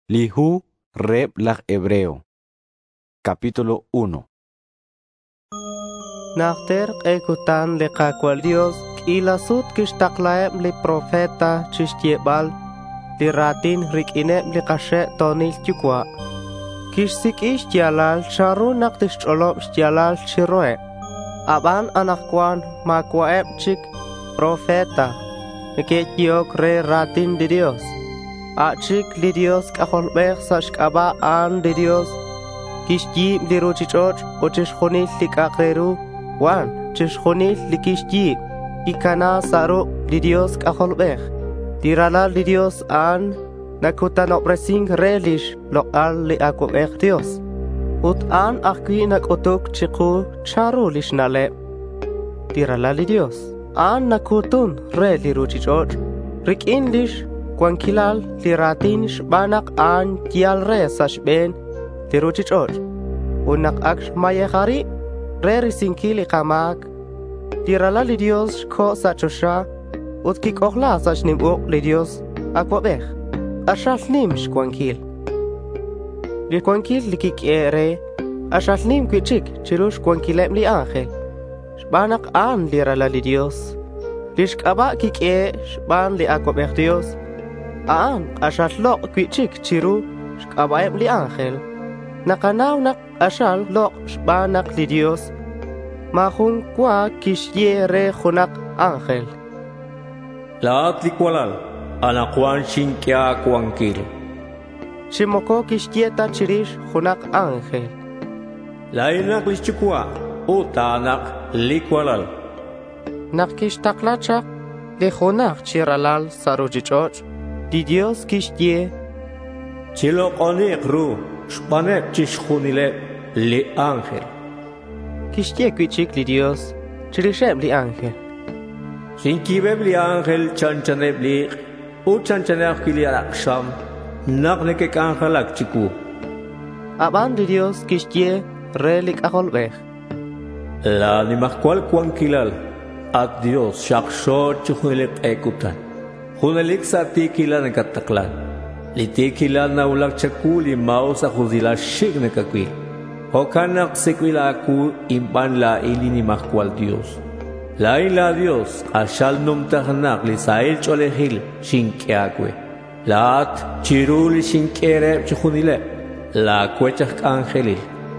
Lihu Reb lag Hebreo. Capítulo 1. Nachter ekutan le kakwal Dios ila sut kishtaklaem li profeta chishtiyebal li ratin rikinem li kashe tonil tukwa kishsik ishtialal sharu naktish cholob ishtialal chiroe aban anakwan makwaem chik profeta neketiok re ratin di Dios achik li Dios kaholbech sashkaba an di Dios kishti li ruchichoch ochishkhonil li kakreru Juan chishkhonil li kishti ikana saru li Dios kaholbech tirala li Dios an nakutan opresing relish lokal li akobech Dios ut an akwi nakotuk chiku charu lishnale tirala li Dios an nakutun re li ruchichoch rikin lish Kwankilal liratin shbanak an tial re sashben liruchichoch unak aksh mayehari re risinkili kamak tirala li Dios ko sachosha ut kikohla sashnim li Dios akwabech ashalnim shkwankil li kwankil li kikere ashalnim kwichik chirush kwankilem li angel shbanak an lirala li Dios lishkaba kike shban li akwabech Dios Aan asal lok kwichik chiru shkabaem li angel nakanaw nak asal lok shbanak li Dios mahun kwa kishye re khunak angel laat likwalal anakwan shinkya kwankil shimoko kishyeta chirish khunak angel lainak lichukwa utanak likwalal nakishtaklacha li khunak chiralal sarujichoch Di Dios kishtie Chilo konik ru Shpanek chishkhunile li angel Kishtie kwichik li Dios Chirishem li angel Shinkibeb li angel chanchaneb li U chanchanek kili alaksham Naknekek angel ak chiku Aban di Dios kishtie relik aholbech La nimakwal kwankilal At Dios shakshor chikhunilep ekutan Hunelik sa tikilan ng kataklan. Litikilan na ulak chakuli mao sa kuzila shig na kakwil. Hokanak sekwila aku impan la ili ni makwal Dios. La ila Dios asal num tahanak li sail cholehil shinkiakwe. Laat chiruli shinkere chunile. La kwechak angelil.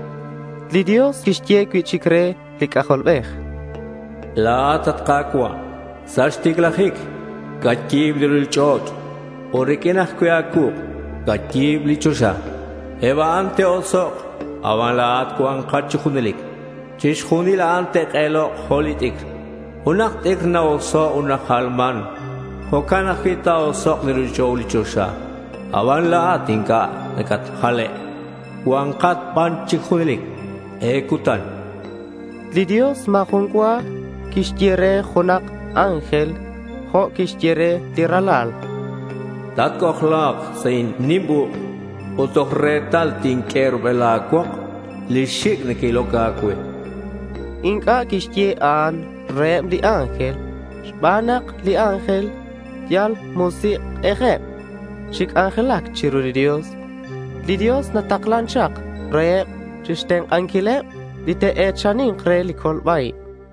Li Dios kishtie kwichikre likacholbech. Laat at kakwa. Sashtiglahik. Gatib li chot, orikinah kuyaku, gatib li chosha. Eva ante osok, avan laat kuan kachukunelik. Chishkunila ante kelo holitik. Unak tik na oso unak halman. Hokana kita osok li chosha. Avan laat inka nekat hale. Kuan kat pan chikunelik. Ekutan. Li Dios mahunkwa kishtiere hunak angel. Ho kishtiere tiralal. Dat kokhlak sein nimbu utok retal tinker belakwak lishik ne kilokakwe. Inka kishtie an rem li angel. Shbanak li angel yal musik ejep. Shik angelak chiru li Dios. Li Dios na taklan chak rem chisteng ankile li te echanin kre li kolbai.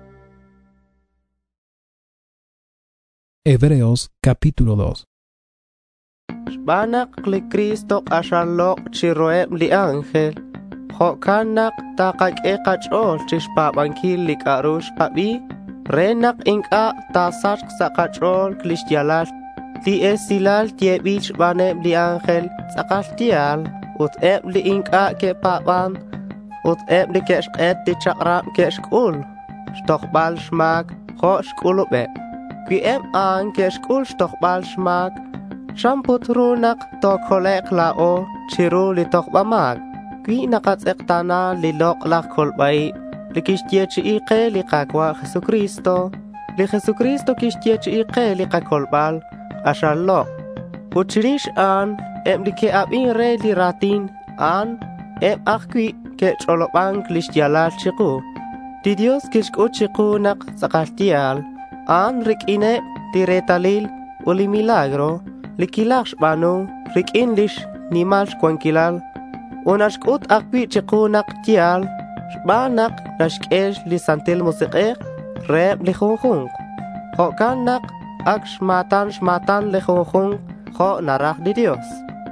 Hebreos capítulo 2. Shbanak li Cristo ashalok chiroem li angel. Hokanak takak ekachol chishpabankil li karush pabi. Renak inka tasach sakachol klishtialal. Li esilal tiebich banem li angel sakaltial. Ut li inka ke paban. Ut li keshket di chakram keshkul. Stokbal shmak ho shkulube. Qui an keshkul stokbal shmak shamput runak to kolek lao chiru li tokbamag qui nakatsektana li lok la kolbai li kishtie chiike li kakwa Jesucristo li Jesucristo kishtie chiike li kakolbal ashallo uchirish an li ke abin re li ratin an akwi ke cholobang lishtialal chiku di Dios kishku chiku nak sakaltial An rikine tiretalil uli milagro likilash banu rikinlish nimal shkuankilal. Unashkut akwi chikunak tial. Shbanak nashkesh li santil musiqeq. Reb li junjung. Hokanak ak shmatan li junjung. Ho naraj di Dios.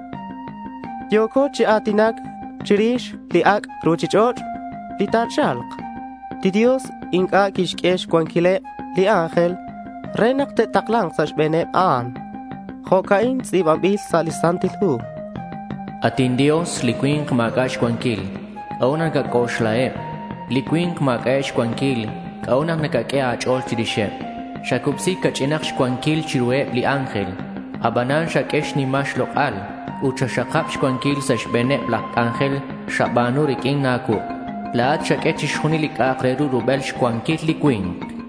Yoko chi atinak chirish li ak ruchichot li tachalq. Di Dios inka kishkesh kuankile li ángel. Renak te taklang sa shbeneb aan. Hokain tzibambil sa lisantil hu. Atin Dios liquin kmakash kuankil. Kaunan kakosh laeb. Liquin kmakash kuankil. Kaunan nakakea achol chirishep. Shakupsi kachinak shkuankil chirueb li ángel. Abanan shakesh ni mash lokal. Uchashakap shkuankil sa shbeneb lak ángel. Shabanu rikin naku. Laat shakech shkuni lik akreru rubel shkuankil liquin.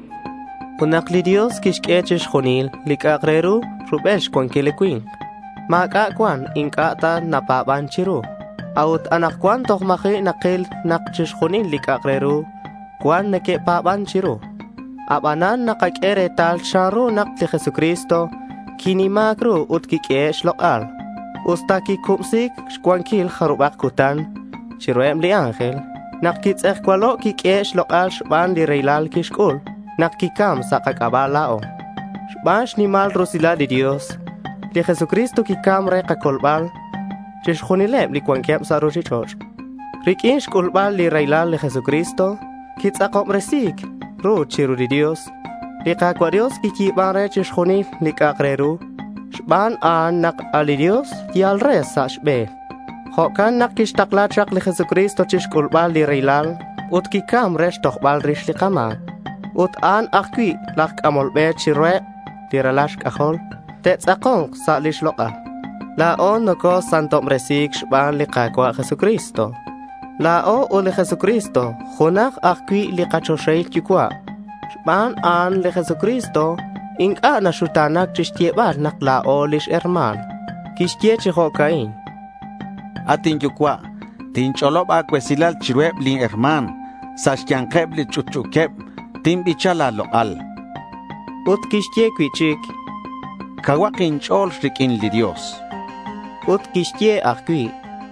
Unakli Dios kishkechish khunil likakreru rubesh kuankile queen. Maka kwan inkata napaban chiru. Aut anak kwan tokmaki nakil nakchish khunil likakreru. Kwan neke paban chiru. Abanan nakakere tal sharu nakli Jesucristo. Kini makru utkikesh lokal. Ustaki kumsik shkuankil harubak kutan. Chiruem li ángel. Nakits kwalo kikesh lokal shban li reilal kishkul. Nakikam sa kakabalao. Shbash ni mal rosila di Dios. Li Jesucristo kikam re kakolbal. Chishkhunileb li kuankiam sa roshichoch. Rikin shkulbal li railal li Jesucristo. Kitsakom resik. Ru chiru di Dios. Li kakwa Dios kikiban re chishkhunil li kakreru. Shban an nak ali Dios yal re sa shbe. Hokan nak kishtaklachak li Jesucristo chishkulbal li railal. Ut kikam re shtokbal rish li kamat. Ut an akwi lak amol be chirwe tiralash kahol tetzakong sa lishloka. Laon noko santom resik shban li kakwa Jesucristo. Lao o li Jesucristo hunak akwi li kachoshay tikwa. Shban an li Jesucristo inka na shutanak chishtiebar nak lao lish herman. Kishtie chihokain. Atin yukwa tincholob akwesilal chirweb li herman. Sashkiankeb li chuchukeb. Timbichala loal. Ut kishtie kwichik. Kawakin chol shrikin li Dios. Ut kishtie akwi.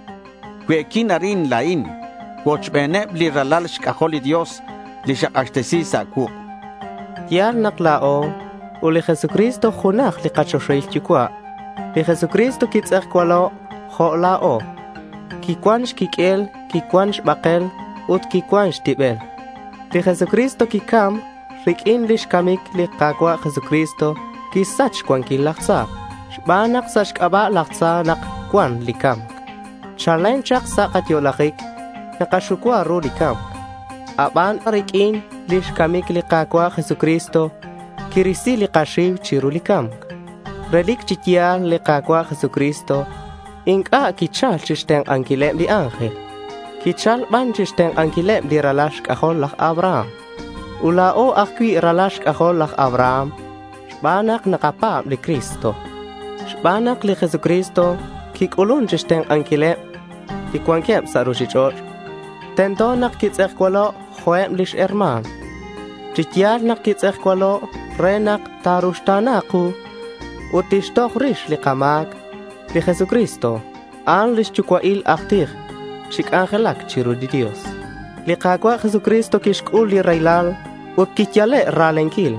Kwekin arin lain. Wochbeneb li ralal shkaholi Dios. Li shakashtesi sa ku. Yar naklao. Uli Jesucristo hunak li kachoshay chikwa. Li Jesucristo kitzak kwalo. Ho lao. Kikwansh kikel. Kikwansh bakel. Ut kikwansh tibel. Li Jesucristo kikam, rikin lish kamik li kakwa Jesucristo, kisach kwan kilaksa. Shbanak sa shkaba laksa nak kwan likam. Charlain chak sa katyolakik, nakashukwa ru likam. Aban rikin lish kamik li kakwa Jesucristo, kirisi li kashiv chiru likam. Relik chitia li kakwa Jesucristo, inka kichal chishteng ankilem li ángel. Kichal ban chisteng ankileb di ralash kahol lak Abraham. Ulao akwi ralash kahol lak Abraham. Shbanak nakapab li Kristo. Shbanak li Jesucristo. Kikulun chisteng ankileb. Kikwankeb sa rushichor. Tento nak kitzekwalo huem lish herman. Chityal nak kitzekwalo renak tarushanaku. Utishtok rish li kamak. Li Jesucristo. An lish chukwail aktir. Shik angelak chiru di Dios. Li kakwa Jesucristo kishkul li railal. Ut kityale ralenkil.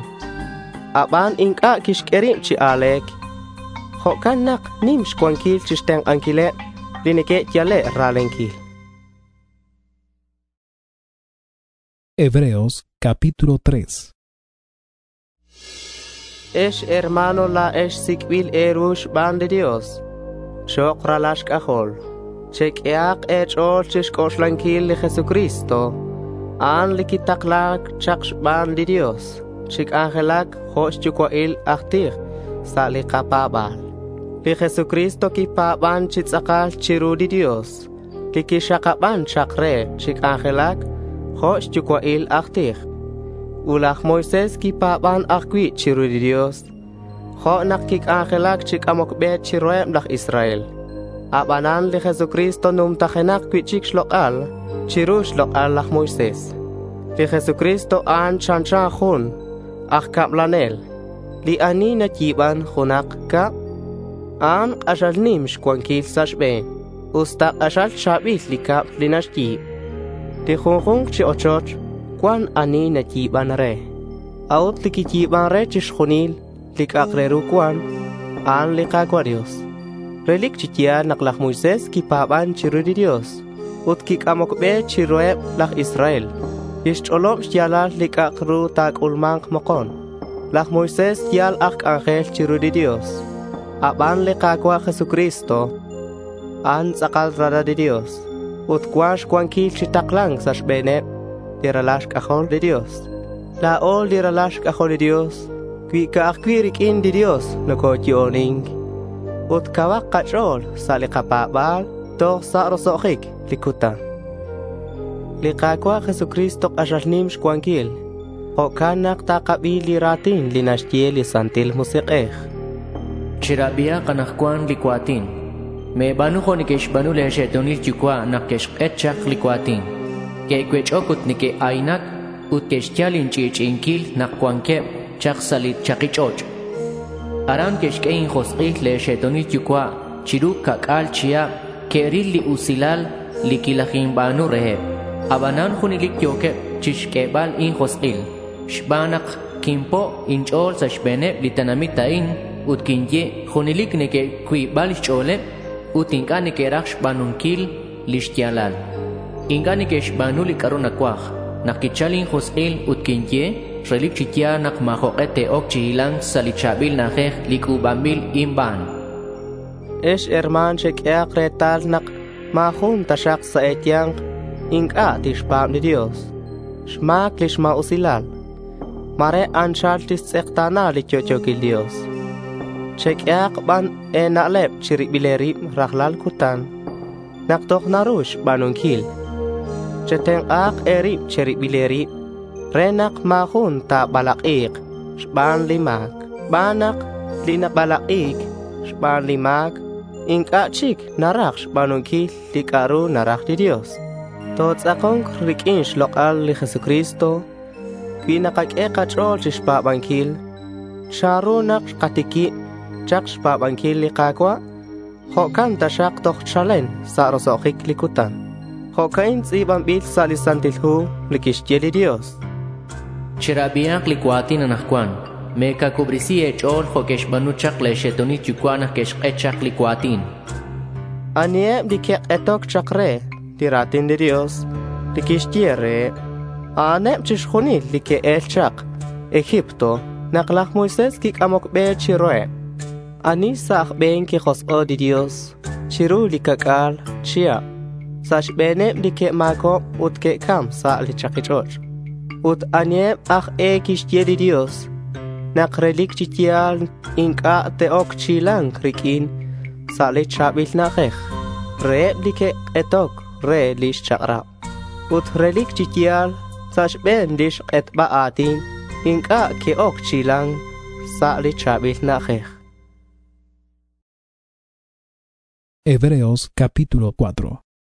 Aban inka kishkerim chi alek. Hokan nak nim shkwankil chishteng ankile. Linike tyale ralenkil. Hebreos capítulo 3. Esh hermano la esh sikwil erush ban de Dios. Shok ralash kahol. Chek eak echol chishkoshlanquil li Jesucristo. An li kitaklak chakshban li Dios. Chik angelak hosh chukwail aktir sa li kapabal. Li Jesucristo kipaban chitzakal chiru di Dios. Li kishakaban chakre chik angelak hosh chukwail aktir. Ulak Moises kipaban akwi chiru di Dios. Ho nakik angelak chik amokbe chiroem lak Israel. Abanan li Jesucristo num tajenak kwichik shlokal, chiru shlokal lak Moises. Li Jesucristo an chanchan hun, ak kaplanel. Li ani nakiban hunak kap. An ashal nim shkwankil sashbe. Usta ashal shabit likap linashti. Ti khung chi ochoch kwan ani na tiban re. Aut likitiban re chishkhunil likakreru kwan an likakwa Dios. Relik chitia naklak Moises kipaban chiru di Dios. Ut kikamokbe chirueb lak Israel. Ishcholom shtialal likakru tak ulmank mokon. Lak Moises tial ak angel chiru di Dios. Aban likakwa Jesucristo. An sakal rada di Dios. Ut kwash kwankil chitaklang sashbenep. Diralash kahol di Dios. La ol diralash kahol di Dios. Kwi kaakwirik in di Dios nakotyoning. Ut kawak kachol sa likapabal to sa rosokik likutan. Likakwa Jesucristo ashalnim shkwankil. O kanak takabi liratin linashtie lisantil musikeh. Chirabia kanakwan likwatin. Me banu khonikesh banu leshetonil chukwa nakesh etchak likwatin. Ke kwechokut nike ainak ut keshtialin chichinkil nakwankeb chak salit chakichoch. Aran keshkein khosqih leshetonil chukwa chiruk kakal chia keril li usilal likilakhin banu rehe. Abanan khunilik yoke chishkebal in khosqil. Shbanak kimpo inchol sa shbeneb litanamitain ut kinye khunilik nike kwi bal chole ut inka nike raksh banunkil lishtialal. Inka nike shbanu likaruna kwakh nakichalin khosqil ut kinye relik chitia nak mahoqete ok chihilang salichabil nakeh likubambil imban. Esh herman shekyak retal nak mahun tashak sa etyang inka tishpam ni Dios. Shmak lishma usilal. Mare anshal tisektana lichochokil Dios. Shekyak ban enalep chiribilerib rahlal kutan. Naktok narush banunkil. Cheteng ak erib chiribilerib. Renak mahun ta balakik. Shban limak. Banak lina balakik. Shban limak. Inka chik narak shbanunkil likaru narak di Dios. Tots akong rikin shlokal li Jesucristo. Kinakake kachol shpabankil. Sharunak katiki. Chak shpabankil li kakwa. Hokan tashak tok chalen sa rosokik likutan. Hokain tzibambil sa lisantilhu likishtie li Dios. Chirabiak likwatin anakwan. Meka kubrisi echol hokesh banu chak leshetoni chukwana kesh echak likwatin. Anie dikek etok chakre. Tiratin de Dios, likishtiere, anep chishkhunil like el chak, Egipto, naklak Moises kik amok be chiroe. Ani sak ben ki khos o di Dios, chiru likakal, chia. Sash benep like mako ut ke kam sa lichakichoch. Ut aniep ach kishtie di Dios, nakrelik chitial inka teok chilang rikin, sa lichabil nakech. Reep like etok. Re lish chakra. Ut relik chitial sash ben lish et baatin inka ke ok chilang sa lichabil nakeh. Hebreos capítulo 4.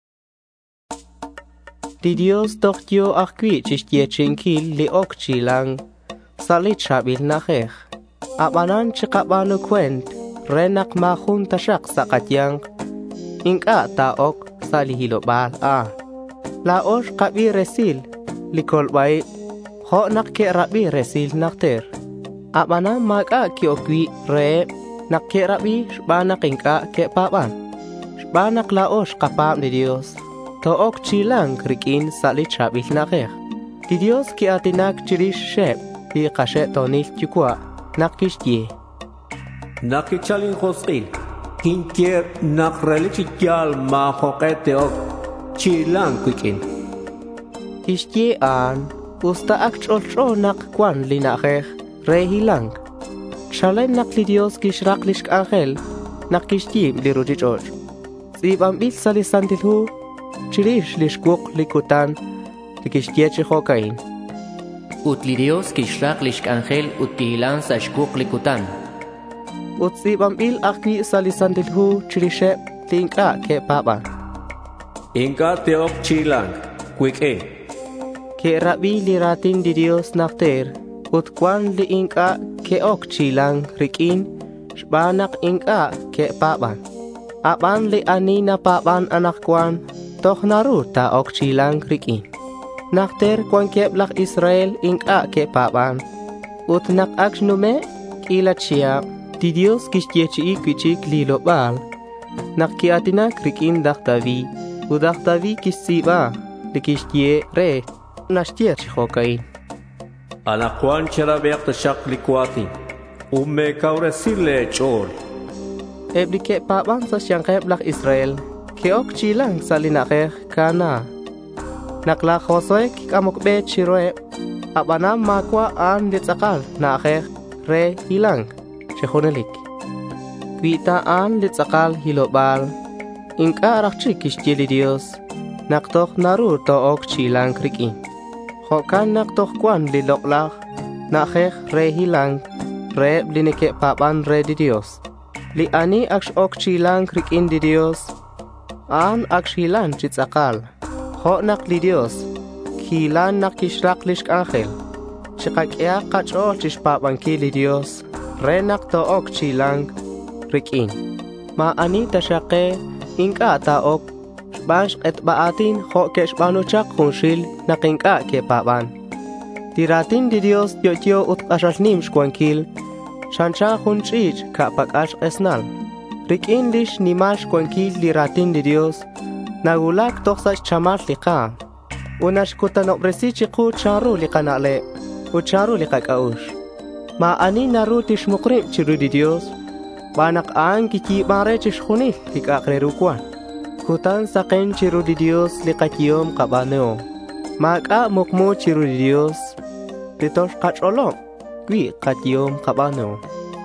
Di Dios tokyo akwi chistie chinkil li ok chilang sa lichabil nakeh. Abanan chikabanu kwent renak mahun tashak sa katyang inka taok salihilo bal la osh kabi resil likol bai ho nak ke rabi resil nakter abana maka ki okwi re nak ke rabi shbana kinka ke paban shbana la osh kapam di Dios to ok chilang rikin sali chabil nakher di Dios ki atinak chirish shep bi qashe tonil chukwa nakishtie nakichalin khosqil Kinkier nakrelichikyal mahoqete ok chilang kwikin. Ishtie an usta ak chol nak kwan linakeh rehilang. Shalen nak li Dios kishrak lishk angel nak kishtie lirujichol. Sibam bil salisantilhu chirish lishkuk likutan likishtie chihokain. Ut li Dios kishrak lishk angel ut kihilan sa shkuk likutan. Utsibam bil akwi salisantilhu chirishe tinka ke papa. Inka teok chilang quick e. Ke rabi liratin di Dios nakter. Ut kwan li inka ke ok chilang rikin Shbanak inka ke paban. Aban li anina paban anak kwan. Toch naru ta ok chilang rikin. Nakter kwan keblak Israel inka ke paban. Ut nak akshnume kila chia. Di Dios kishyechi kwichik lilo bal. Nakkiatina krikin daktavi. Udaktavi kisiba. Likishye re. Nashtier chihokai. Anak kwan chera beak tashak likwati. Umme kauresile chol. Ebli ke paban sa siyang keblak Israel. Keok chilang salinake kana. Nakla khosoy kikamokbe chiroe. Abana makwa an litzakal na ake re hilang. Chehonelik. Kwita an litzakal hilobal. Inka arakchik ishtili Dios. Naktok naru to ok chilang krikin. Hokan naktok kwan liloklak. Na ake re hilang. Re blinike papan re di Dios. Li ani aksh ok chilang krikin di Dios. An aksh hilan chitzakal. Ho nak li Dios. Hilan nak kishrak lishk angel. Chikakea kacho chish papan ki li Dios. Re nak to ok chilang krikin. Ma ani tashake inka ta ok. Shbash et baatin ho keshbano chak kunshil nakinka ke papan. Tiratin di Dios yotyo ut kashalnim shkwankil. Shansha hunchich kapakash esnal. Rikin lish nimash kwankil liratin di Dios. Nagulak toxas chamar lika. Unash kutanobresi chiku charu likanale. Ucharu likakaush. Ma ani naru tishmukrim chiru di Dios. Banak ang kiki bare chishkhuni likaklerukwan. Kutan sakin chiru di Dios likakiyom kabaneo. Maka mukmo chiru di Dios. Titosh kacholom. Kwi katiyom kabano.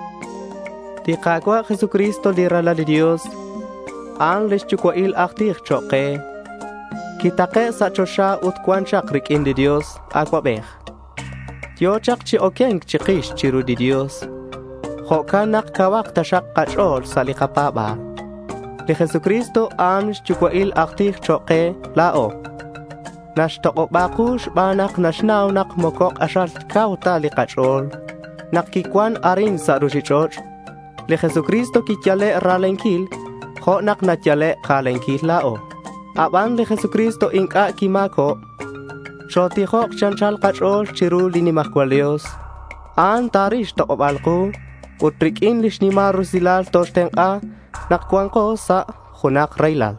Ti kakwa Jesucristo lirala di Dios. Ang lishchukwa il aktir choke. Kitake sa chosha utkwan chak rikin di Dios akwa bech. Tio chak chi okeng chikish chiru di Dios. Hokanak kawak tashak kachol sa likapaba. Li Jesucristo ang lishchukwa il aktir choke lao. Nashtoko bakush banak nashnaw nak mokok asal kauta likachol. Nakikwan arin sa rushichoch. Li Jesucristo kityale ralenkil. Ho nak natyale kalenkil lao. Aban li Jesucristo inka kimako. Shotihok chanchal kachol chiru linimakwalios. An tarish tokobalku. Utrikin lishnima rusilal toshtenka. Nakkuanko sa hunak railal.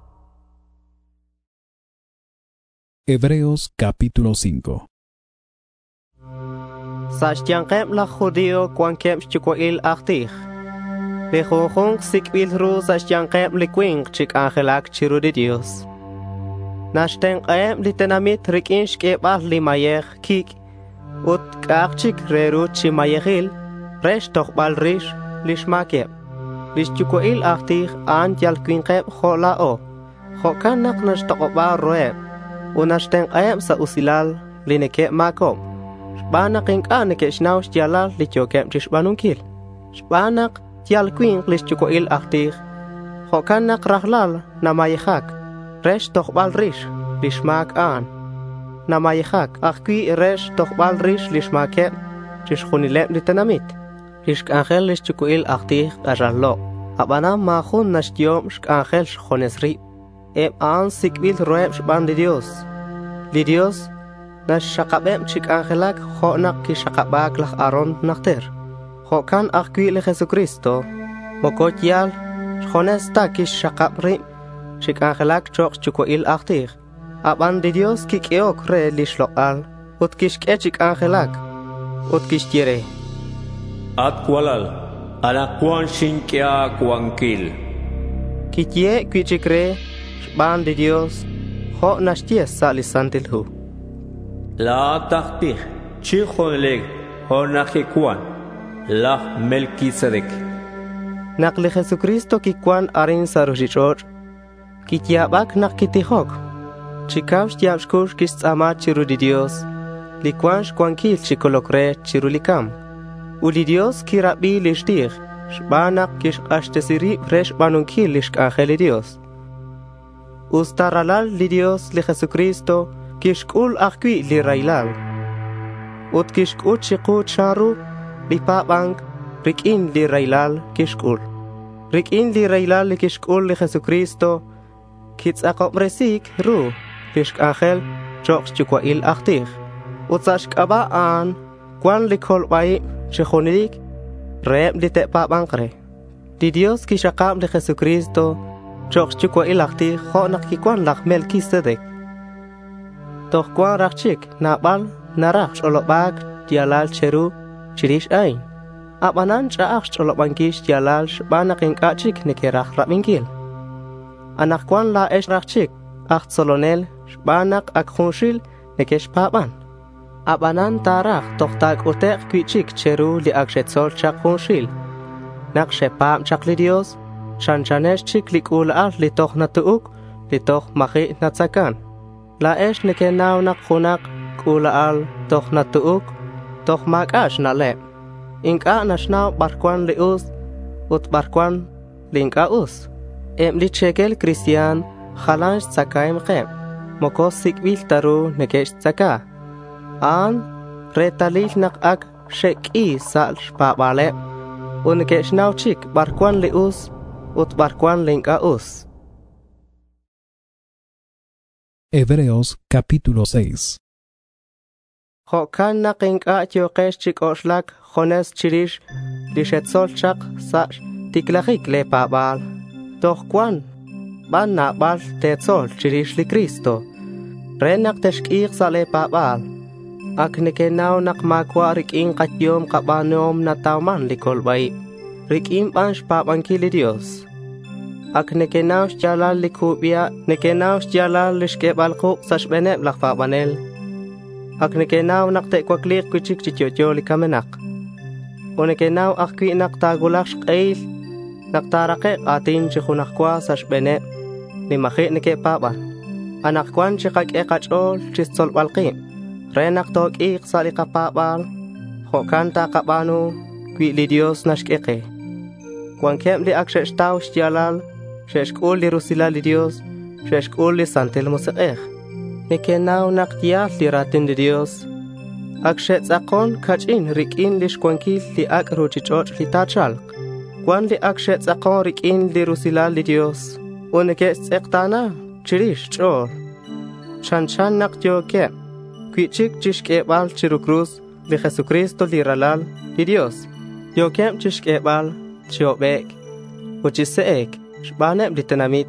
Hebreos capítulo 5. Sashtiankem la judío cuankem chikoil achtich. Bejojong sikbil ru sashtiankem liquing chik angelak chiru di Dios. Nashtenkem litenamit rikinsh kebal limayech kik. Ut kakchik reru chimayechil. Resh tochbal rish lishmakeb. Lish chikoil achtich an yalquinkeb holao. Hokanak nashtokobal roeb. Unashten ayam sa usilal lineke makom. Shbanak inka neke shnaw shtialal lichokem chishbanunkil. Shbanak tial queen lishchuko il aktir. Hokanak rahlal namayechak. Resh tochbal rish lishmak an. Namayechak akwi resh tochbal rish lishmakem chishkunilem litanamit. Lishk angel lishchuko il aktir aralo. Abana mahun nashtiom shk angel shkonesri. An sikbil roeb shban di Dios. Li Dios nash shakabem chik angelak honak ki shakabak lach aron nakter. Hokan akwi le Jesucristo. Mokot yal shonesta ki shakabrim chik angelak chok chuko il aktir. Aban di Dios ki keok re lishloal. Ut kishke chik angelak. Ut kishtire. At kwalal. Anakwan shinkya kwankil. Kitye kwichikre. Ban di Dios, ho nashties salisantil hu. La tachtich, chihoneleg, ho nakikwan, la Melquisedec. Nakli Jesucristo kikwan arin sarushichoch, kityabak nakitihok. Chikawsh tiabshkush kistzama chiru di Dios, likwansh kwankil chikolokre chirulikam. Uli Dios kirabi lishtich, shbanak kish ashtesiri fresh banunkil lishk angeli Dios. Ustaralal li Dios li Jesucristo kishkul akwi li railal. Ut kishkut shikut sharu li papang Rikin li railal kishkul. Rikin li railal li kishkul li Jesucristo. Kits akopresik ru. Lishk angel chok chukwa il achtich. Utsashk abaan. Kwan li kolbay chikonidik. Reep li tepa bankre. Di Dios kishakam li Jesucristo. Chok chukwa il achtich. Khonak kikwan lak Melkisedek. Toch kwan rakchik nabal narak cholobak dialal cheru chirish ain. Abanan chaak cholobankish dialal shbanak inkachik nekerach rabingil. Anak kwan la esh rakchik ach solonel shbanak akhunshil nekesh paban. Abanan tarak tochtak utek kwichik cheru li akshetzol chak khunshil. Nak shepam chak li Dios chanchanesh chik likul al li toch natuuk li toch machi natsakan. La esh nekenaw nak khunak kulaal toch natuuk toch makash na le. Inka nashnaw barkwan lius ut barkwan linka us. Li chekel Christian khalansh tsakaim qem. Mokos sikbil taru nekesh tsaka. An retalil nak ak sheki sal shpabale. Unekesh naw chik barkwan lius ut barkwan linka us. Hebreos capítulo 6. Hokan na kinka tiokesh chik oslak jones chirish lishetzol chak sash tiklachik le pabal. Doch kwan ban na bal tetzol chirish li Cristo. Renak teshkik sa le pabal. Ak nekenaw nak makwa riking katyom kabanom na tauman li kolbay. Rikim bansh pabanki li Dios. Ak nekenaw sjalal li kubia, nekenaw sjalal li shkebalko sa shbeneb lakpabanel. Ak nekenaw nak tekwaklik kuchik chichotyo li kamenak. O nekenaw ak kwi nak tagulak shkail, nak tarake atin chikunakwa sa shbeneb, li mahi nekepaban. Anak kwan chikak ekachol chistol balkim, renak tok ik sa li kapabal, hokan ta kabano, kwi li Dios na shkeke. Kwan kem li ak sheshtaw sjalal, sheshkul li rusila li Dios, sheshkul li santel museqech. Nekenaw naktial li ratin li Dios. Ak shetzakon kachin rikin li shkwankil li ak ruchichoch li tachalk. Kwan li ak shetzakon rikin li rusila li Dios. Uneke tsektana chirish chor. Chanchan naktioke. Kwichik chishkebal chirukruz li Jesucristo li ralal li Dios. Yokem chishkebal chiobek. Uchiseek. Shbaneb li tenamit.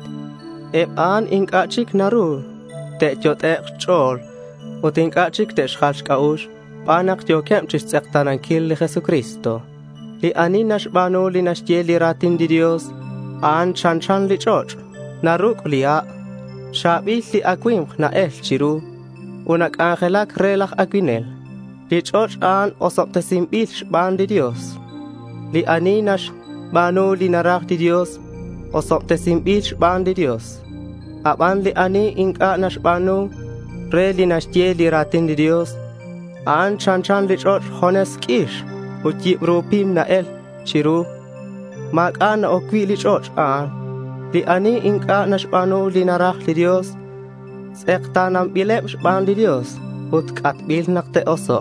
An inkachik naru. Te jotek chol. Ut inkachik te shkhalsh kaush. Panak yokem chishtzektanan li Jesucristo. Li anin nashbanu li nashye li ratin di Dios. An chanchan li choch. Naruk liya. Shabil li akwim na el chiru. Unak angelak relach akwinel. Li choch an osopte simbil shban di Dios. Li anin nashbanu li narak di Dios. Osopte simbil shban di Dios. Aban li ani inka nashbanu. Re li nashye li ratin di Dios. An chanchan li choch hones kish. Uti rupim na el chiru. Mak an okwi li choch an. Li ani inka nashbanu li narak li Dios. Sektanam bileb shban di Dios. Ut katbil nakte oso.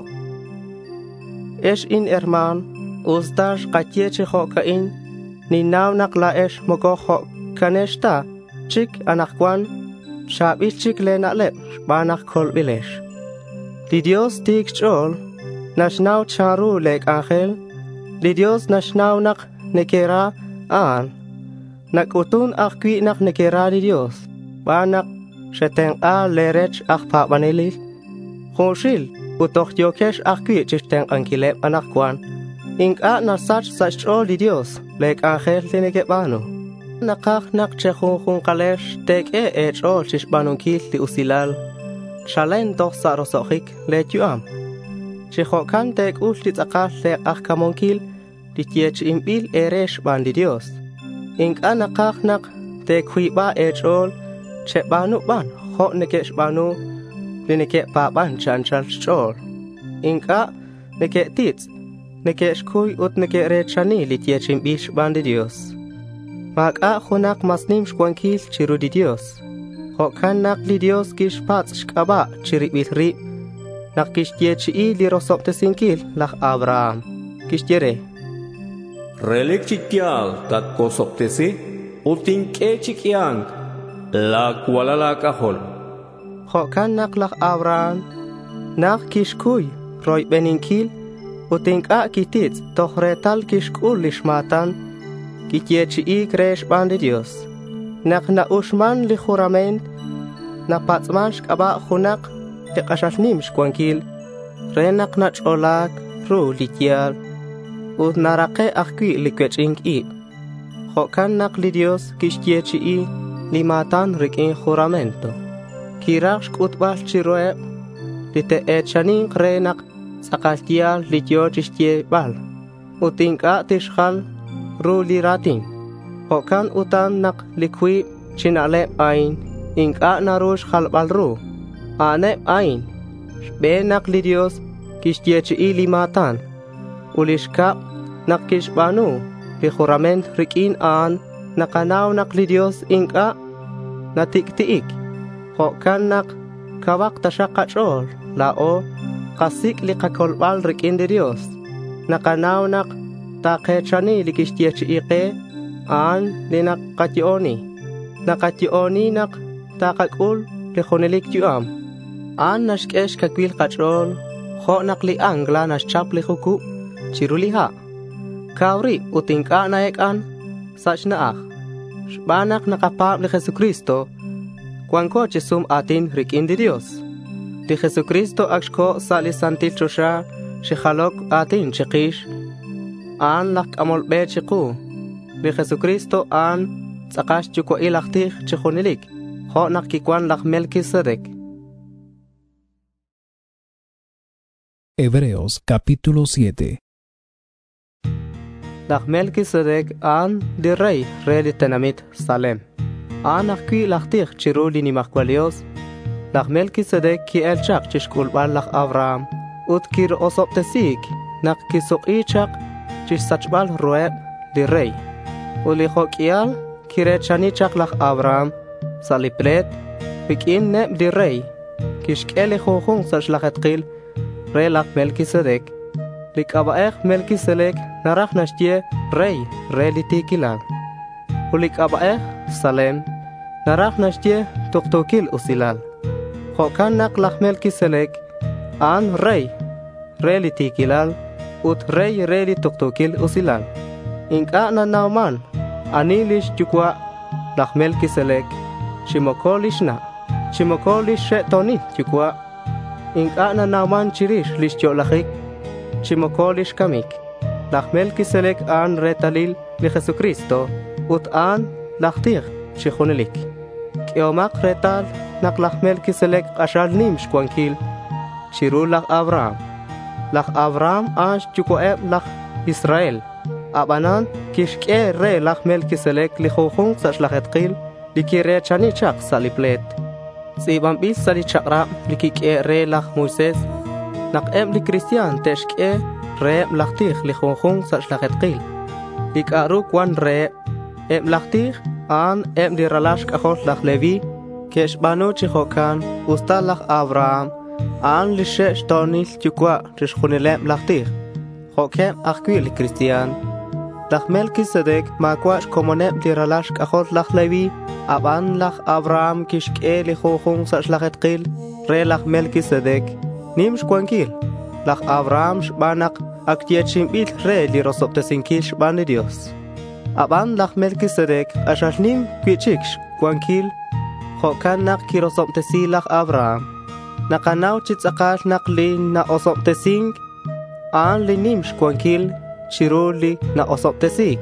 Esh in herman. Uzdash katyeche hokain. Ni naw nakla esh moko hokaneshta. Chik anakwan. Shabil chik le naklep shbanak kolbilesh. Li Dios tik chol. Nashnaw charu lek angel. Li Dios nashnaw nak nekera an. Nakutun akwi nak nekera li Dios. Banak sheteng a lerech ak pabanilil. Khonshil utok yokesh akwi chisteng ankilep anakwan. Inka nasach sachol li Dios lek angel tinekebano. Nakak nak chekun kalesh tek chol chishbanunkil li usilal. Shalen doch sarosochik le tuam. Chihokan tek ultitzakal le akamonkil di tiech imbil eresh bandi Dios. Inka nakak nak tek huiba chol chebanu ban ho nekesh banu lineke paban chanchal chol. Inka neke tits nekesh kuy ut neke rechani li tiech imbil bandi Dios. Maka hunak masnim shkwankil chiru di Dios. Hokan nak li Dios kish pats shkaba chiri bilri. Nak kish tiechi li rosop te sinkil lach Abraham. Kish tiere. Relik chikyal tat kosoptesi. Utinke chikyang. La kualala kahol. Hokan naklak Abraham. Nak kishkuy. Roy beninkil. Utinka kititz. Tohretal kishkul lishmatan. Kityechi kresh bandi Dios. Nak na ushman li jurament. Na patzman shkaba junak. Tekashashnim shkwankil. Renak nach olak. Ru likyal. Ut narake akwi likwechink i. Hokan nak li Dios kishtyechi limatan rikin juramento. Kiraksh kutbal chiroe. Lite echanin renak sakaltial lityo chishtye bal. Utinka tishkal ru liratin. Hokan utan nak likwi chinale ain. Inka narush halbal ru. Ane ain. Shbe nak li Dios kishtyechi limatan. Ulishka nak kishbanu. Li jurament rikin an. Nakanaw nak li Dios inka. Natiktiik. Hokan nak kawak tashakachol. Lao. Kasik li kakolbal rikin de Dios. Nakanaw nak takechani li kishtyechi ike. An li nakationi. Nakationi nak takakul li jonelik yuam. An nashkesh kakwil kachol. Ho nak li angla nashchap li huku. Chiruliha. Kawri utingka na ekan. Sach na ak. Shbanak nakapap li Jesucristo. Kwanko chisum atin rikin di Dios. Di Jesucristo akshko sali santil chosha. Shichalok atin chikish. An lak amolbe chiku. Di Jesucristo an tsakash chuko ilaktich chikhonilik. Ho nakikwan lak Melquisedec. Hebreos capítulo 7. Lak Melquisedec an di rey de tenamit Salem. An akwi laktich chiruli ni makwalios. Lak Melquisedec ki el chak chishkulbal lak Abraham. Ut kir osoptesik nak kisok ichak chisachbal roeb di rey. Uli hokial kirechani chak lak Abraham. Saliplet bikin neb di rey. Kishkeli hohung sachlaket qil. Rey lak Melquisedec. Likabaek Melquisedec narach nashtye rey litikilal. Ulikabaek Salem narach nashtye toktokil usilal. Hokan nak lak Melquisedec an rey litikilal ut rey litoktokil usilal. Inka na nauman anilish chukwa lak Melquisedec shimokolish na shimokolish shetoni chukwa. Inka na nauman chirish lishcho lachik Chimokolish kamik. Lak Melquisedec an retalil li Jesucristo. Ut an laktir chichonelik. Kiomak retal nak lak Melquisedec ashal nim shkwankil. Chiru lak Abraham. Lak Abraham an chukoeb lak Israel. Abanan kishke re lak Melquisedec li jochung sachlaket qil. Li kire chani chak saliplet. Sibam bis sali chakra li kike re lak Moises. Nak li Christian teshke re laktich li khonkhong sachlaket qil. Lik aru kwan re laktich an li ralash kahol lak Levi kesh banu chihokan usta lak Abraham an li shesh tonil chukwa tishkhunilem laktich. Hokem akwi li Christian. Lak Melquisedec makwash komonem li ralash kahol lak Levi aban lak Abraham kishke li khonkhong sachlaket qil re lak Melquisedec. Nim shkwankil. Lak Abraham shbanak aktiechim bil re li rosoptesinkil shban Dios. Aban lak Melquisedec ashashnim kwichik shkwankil. Hokan nak kirosoptesi lak Abraham. Nakanaw chitsakal nak li na osoptesink. An li nim shkwankil chiruli na osoptesik.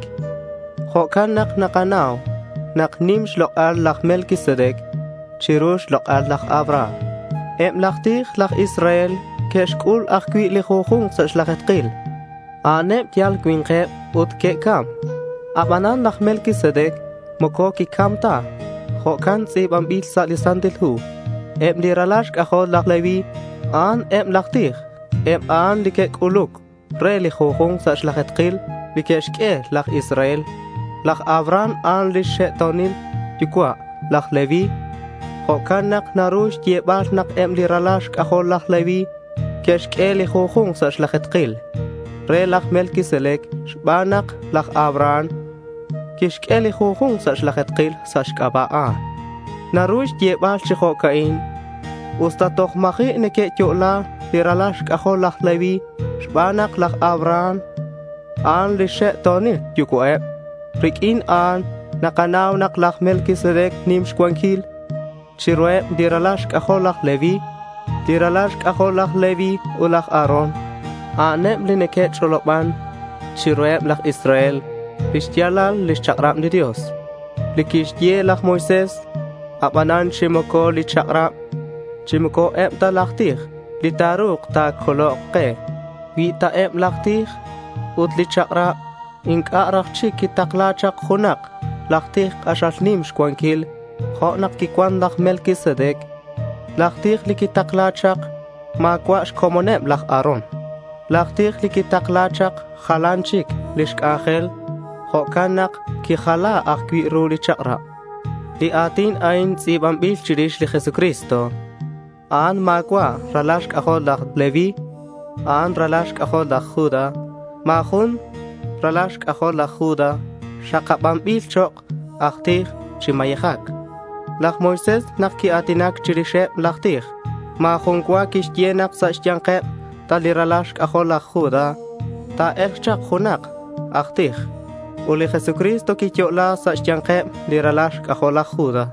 Hokan nak nakanaw. Nak nim shlokal lak Melquisedec. Chirush lokal lak Abraham. Laktich lak Israel keshkul akwi li jochung sachlaket qil. Anep tial kwinqeb ut ke kam. Abanan lak Melquisedec moko ki kam ta. Hokan tsib ambil sa lisantil hu. Li ralash kahod lak Levi an laktich. An li ke kuluk re li jochung sachlaket qil li keshke lak Israel. Lak Abraham an li shetonil yukwa lak Levi. Hokan nak narush tiebal nak li ralash kahol lak Levi keshke li jochung sachlaket qil. re lach Melquisedec shbanak lach Abraham kishkeli jujun sash lachetqil sash kaba'a narush yebal chiho kain ustatoch machi neke yola tiralash kaho lach Levi shbanak lach Abraham an lishe toni yukueb rikin an nakanaw nak lach Melquisedec nim shkwankil chirueb diralash kaho lach Levi diralash kaho lach Levi ulach Aaron Anem lineket choloban chirueb lach Israel Lishtialal lishchakram de Dios Likishtie lach Moises Abanan chimoko lichakram Chimoko ta lachtich Litaruk ta koloke Vita lachtich Ut lichakra Inkarach chiki taklachak hunak Lachtich ashalnim shkwankil Choknak kikwan lach Melquisedec Lachtich likitaklachak Makwash komonem lach Aaron Lachtich likitaklachak Chalanchik lishkachel Hokanak ki khala akwi ruli chakra. Li atin ain tzibam bil chirish li Jesucristo. An magwa ralash kahol lach Levi. An ralash kahol lach Juda. Mahun ralash kahol lach Juda. Shakabam bil chok achtich chimayechak. Lach Moises nak ki atinak chirishep lachtich. Mahun kwa kishtienak sa shtyankep. Ta li ralash kahol lach Juda. Ta elchak hunak achtich. Uli Jesucristo ki yola sa shtyankep liralash kahola Juda.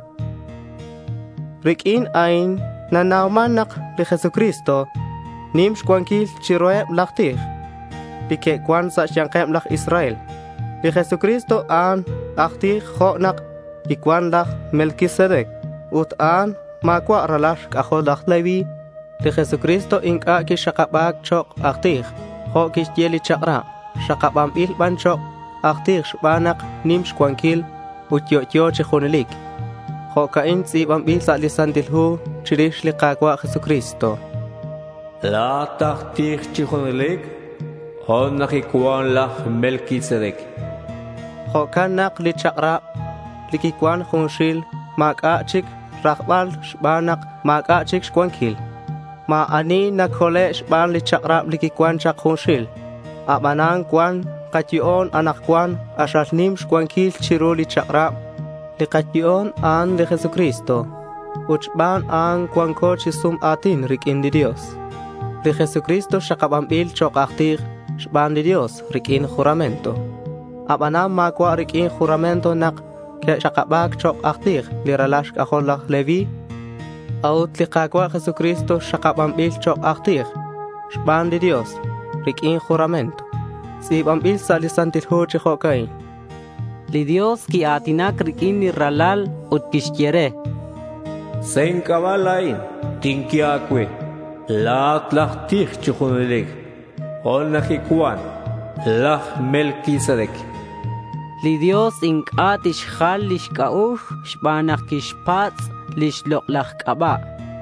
Rikin ain na naumanak li Jesucristo nim shkwankil chiroeb lachtich. Li ke kwan sa shtyankep lach Israel. Li Jesucristo an achtich choknak ikwan lach Melquisedec. Ut an makwa ralash kahol lach Levi. Li Jesucristo inka ki shakabag chok achtich. Chok kishtye li chakra. Shakabam il ban chok. Achtich shbanak nim shkwankil utyo chihonelik. Hokain tzibam bil sa lisantilhu chirish li qakwa Jesucristo. La tachtich chihonelik hon nakikwan lach Melquisedec. Hokanak li chakra likikwan hunshil makachik rakbal shbanak makachik shkwankil. Ma ani nakhole shban li chakra likikwan chak hunshil. Abanang kwan Katyon anak kwan ashalnim shkwankil chiruli chakra li katyon an li Jesucristo uchban an kwanko chisum atin rikin di Dios li Jesucristo shakabambil chok aktir shban di Dios rikin juramento abanam makwa rikin juramento nak ke shakabak chok aktir li ralash kahol lach Levi out li kakwa Jesucristo shakabambil chok aktir shban di Dios rikin juramento Sibam bil salisantil hoche hokai. Li Dios ki atinak rikin ni ralal ut kishkiere. Sen kabalain tinkiakwe. Lat lachtich chukunelik. Ol nakikwan. Lach Melquisedec. Li Dios inkat ishchal lishkaush shbanak kishpatz lishlok lach kaba.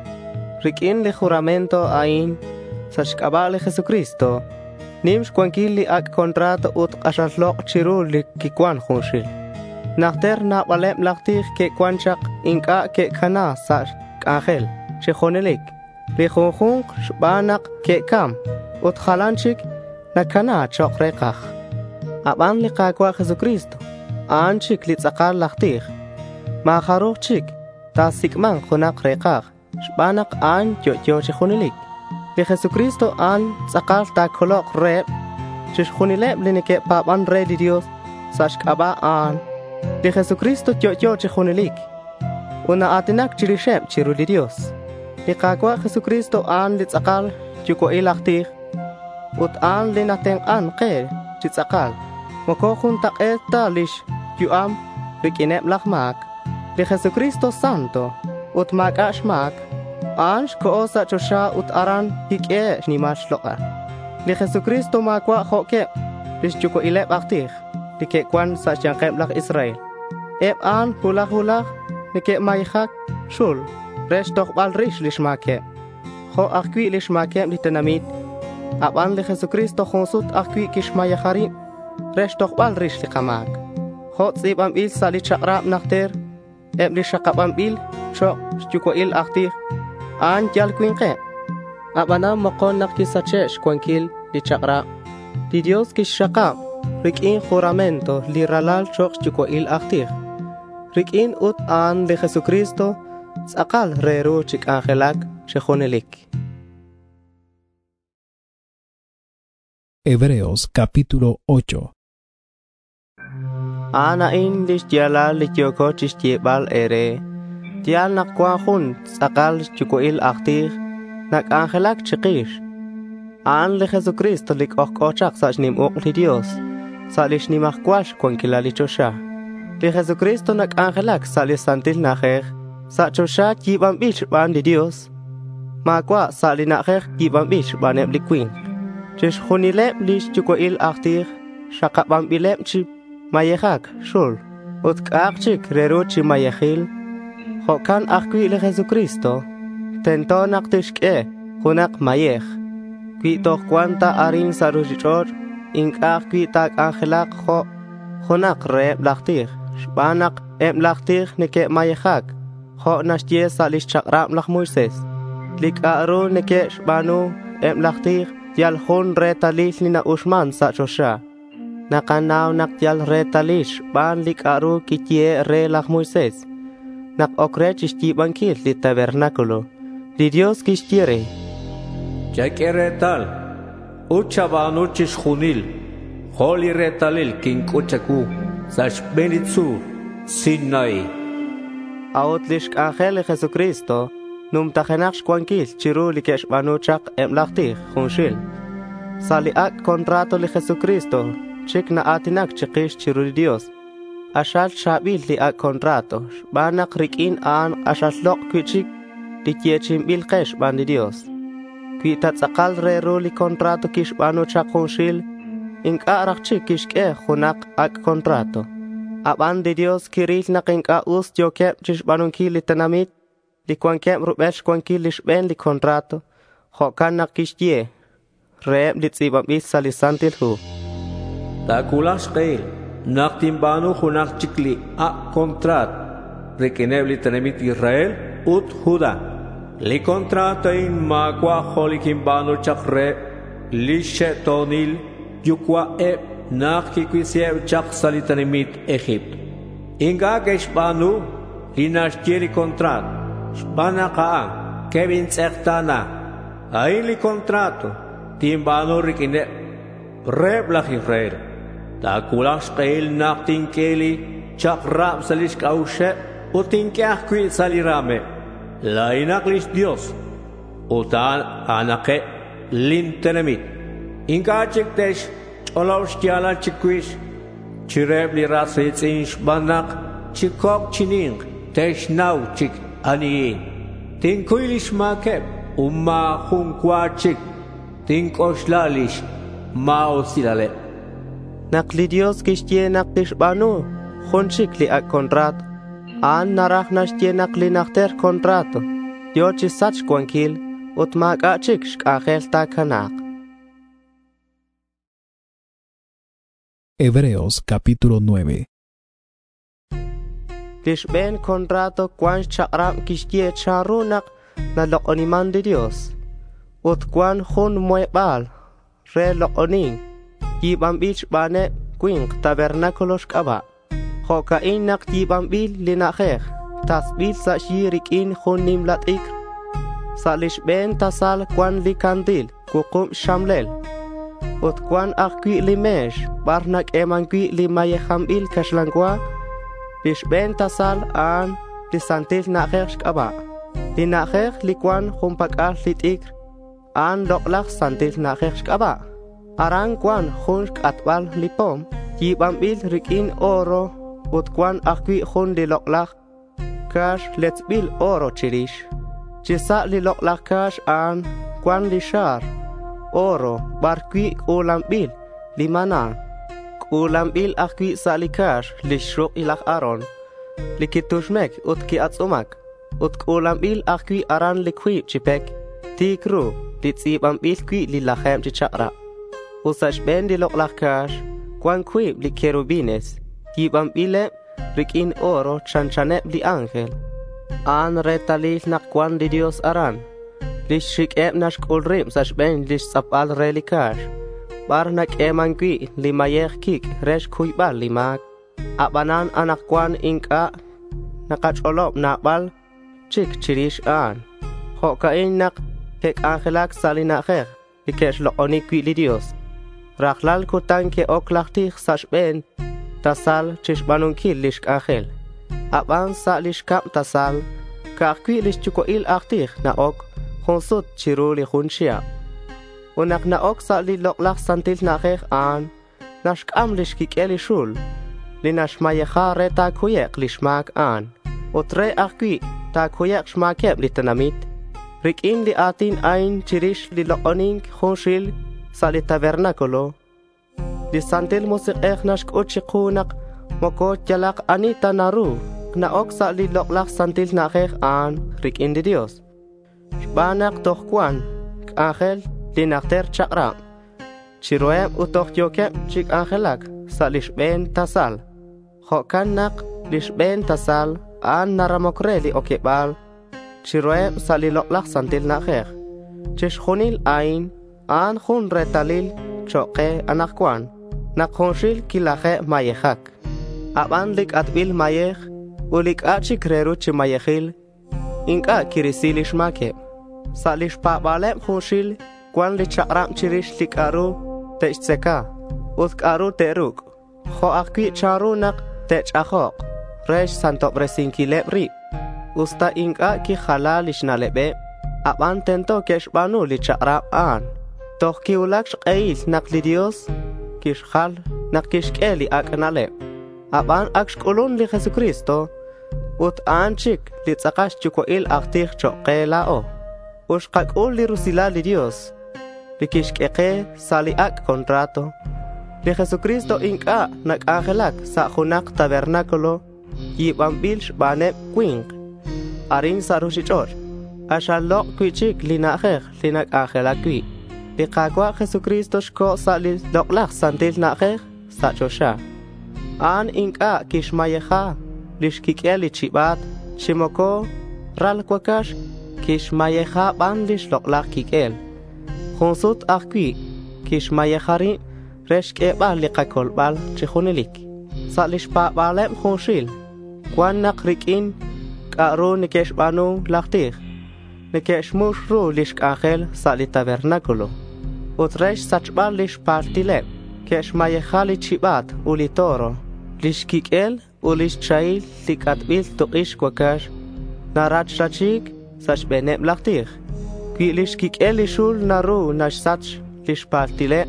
Rikin li juramento ain sashkaba li Jesucristo. Nim shkwankil li ak kontrato ut qashalok chiru li kikwan khunshil. Nakter na balem laktich ke kwanchak inka ke kana sa kangel chihonelik. Li khunkhung shbanak ke kam ut khalanchik na kana chok rekach. Aban li qakwa Jesucristo. Anchik li tzakal laktich. Ma kharuch chik ta sikman khunak rekach. Shbanak an yo chihonelik. Li Jesucristo an tzakal ta kolok rep chishunileb linike papan re di Dios sashkaba an Li Jesucristo yo chihunilik una atinak chirishep chiru di Dios li kakwa Jesucristo an li tzakal yuko ilaktich ut an li nateng an ke chitzakal moko juntak eta lish yuam rikinep lakmak li Jesucristo santo ut makash mak Ansh koosa chosha ut aran hike nimash loka. Li Jesucristo makwa hoke lish chuko ilep aktich. Li ke kwan sa siyangkem lak Israel. Ep an hulak li ke mayhak shul. Resh tok bal rish lish make. Ho akwi lish make li tenamit. Apan li Jesucristo khonsut akwi kish mayaharim. Resh tok bal rish li kamak. Ho tzib am il sa li chakrab nakter. Ep li shakab am il chok chuko il aktich. An jal kwinke. Abana makon nakisache shkwankil di chakra. Di Dios kishakab, rikin juramento li ralal chok chikoil aktir. Rikin ut an de Jesucristo, tzakal reru chik angelak chejonelik. Hebreos capítulo 8. Ana in lish diala lityoko chistiebal ere. Dial nakwahun tzakal chikoil aktir, nak angelak chikish. An le Jesucristo lik ochak sa nim ok li Dios, sa lish nimakwash kwan kilali chosha. Li Jesucristo nak angelak sa li santil nacher, sa chosha kibam bich ban li Dios. Makwa sa li nacher kibam bich banep li queen. Chish hunilep lish chikoil aktir, shakabam bilep chip mayehak shul, ut kaak chik reru chi mayehil. Hokan akwi le Jesucristo, tento naktishke, hunak mayeh. Qui toch quanta arin sarujichor, inkak qui tak angelak ho, hunak reb lachtir, shbanak em lachtir neke mayehak, ho nashtie salish chakram lach Moises. Lik aru neke shbanu em lachtir, dial hun retalish nina ushman sa chosha. Nakanaw nak dial retalish, ban lik aru kitie re lach Moises. Nak okre chishti bankil li tabernakulo, li Dios kishtiere. Jaqueretal, Uchabanu Chishunil, Holy Retalil, King Uchaku, Sash Benitsur, Sinai. Aotlish Angel Jesucristo, Num Tajenax Quanquil, Chiru Likesh Banuchak Emlachti, Hunshil. Sali ak contrato li Jesucristo, Chikna Atinak Chikish Chiru Dios. Ashal Shabil li ak contrato, Banak Rikin an Ashaslok Kuchik, Dikiechim Bilkesh Bandi Dios. Qui tatzakal reru li contrato kish banu chak hunshil, inka arakchik kish ke hunak ak contrato. Aban de Dios kiril nak inka us jokep chish banun ki li tanamit, li kwankem rubesh kwanki li shben li contrato, hokan nak kish ye, reeb li tzibam isa li santil hu. Takulash kail, nak timbanu hunak chikli ak contrat, rekineb li tanamit Israel ut Huda. Li contrato in magua holikim banu chakre li shetonil yukwa nak kikwisiev chak salitanimit Egypt. Inga kesh banu li nashtieri contrat shbana kaan Kevin tsechtana ain li contrato timbanu rikine reblach Israel takulash kail nak tinkeli chak rab salish kaushe utinkeach kwi salirame. La inaklish Dios, utan anake lintenemit. Inka chiktesh, cholash kiala chikwish, chireb li rasits inch banak, chikok chining, tesh now chik aniin. Tinkuilish makeb, umma hunkwa chik, tinkoshlalish, mao silale. Nakli Dios kishtie naklish banu, hunchik li ak contrato. An narach nashtie nakli nachter contrato. Yo chisach kwankil, ut mag achik shkachel takanak. Hebreos capítulo 9. Lishben contrato kwan chakram kishtie charunak na lokoniman de Dios. Ut kwan hun muebal, re lokoning, yibam bich bane kwing tabernakulos kaba. Hokain nak tibambil linacher, tasbil sa shirikin hunim latik. Salish ben tasal kwan likandil, kukum shamlel. Ut kwan akwi limesh, barnak emangwi limayechambil kashlangwa. Lish ben tasal an lisantil nacher shkaba. Linacher likwan humpakal litik, an loklak santil nacher shkaba. Arang kwan hunsk atbal lipom, tibambil rikin oro. Ut kwan akwi hun li loklak, kash let's bil oro chirish. Chisa li loklak kash an, kwan li shar, oro, barkwi ulambil, li manan. Ulambil akwi sa li kash, li shruk ilak aron. Li kitushmek ut ki atsumak, ut ulambil akwi aran li kwi chipek. Tikru, li tzibambil kwi li lachem chichakra. Usash ben li loklak kash, kwan kwi li kerubines. Kibam bile rikin oro chanchanep li angel. An retalil nakwan di Dios aran. Lish shik nash kulrim sash ben lish sapal relikash. barnak emankwi limayek kik resh kuybal limak abanan anakwan inka nakacholop nabal chik chirish an hokain nak kek angelak salinacher likesh looni kwi li Dios raklal kutan ke oklachtik sashben tasal chishbanunkil lishk angel aban sa lishkap tasal kakwi lishchukoil aktik na ok honsut chiru li hunshia unak na ok sa li loklak santil nacher an nashkam lishkikeli shul linashmayecha reta kuyek lishmak an utre akwi ta kuyek shmakeb litanamit rikin li atin ain chirish li looning honshil sa li tabernakulo li santil musiqech nashkuchikunak moko jalak anita naru na ok sa li loklak santil nacher an rikin di Dios shbanak tohkwan angel li nakter chakra chiroem utok yokep chik angelak sa lishben tasal hokan nak lishben tasal an naramokre li okebal chiroem sa li loklak santil nacher chishkhunil ain an khun retalil choke anakwan nakhonshil kilache mayechak aban lik atbil mayech ulik achikreru chi mayechil inka kirisili shmake sa lishpabalem khonshil kwan li chakram chirish likaru techseka uskaru teruk kho akwi charunak techachok resh santop resinkilep ri usta inka ki khalal ishnalebe aban tento keshbanu li chakram an toh kiulak shqeil nak li Dios kishkhal nak kishkeli aknale aban akshkulun li Jesucristo ut anchik li tsakash chukoil aktik choqelao ushqakul li rusila li Dios li kishkeke sali ak contrato li Jesucristo inka nak angelak sa khunak tabernakulo yibambil shbaneb kwing arin sarushichor ashalok kwichik li nacher li nak angelak kwi li kakwa Jesucristo shko sa li loklak santil nacher sa chosha an inka kishmayecha lishkikeli chibat shimoko ral kwakash kishmayecha ban lish loklak kikel khonsut akwi kishmayechari reshkebal li kakolbal chikhunilik sa lishpa balem khonshil kwan nakrikin karo nikeshbanu laktir nikeshmushru lishkangel sa li tabernakulo utresh sachbal lishpartilem keshmayechali chibat ulitoro lishkikel ulishchail likatbil tuqish kwakash narachachik sashbenem laktir kwi lishkikel lishul naru nashsach lishpartile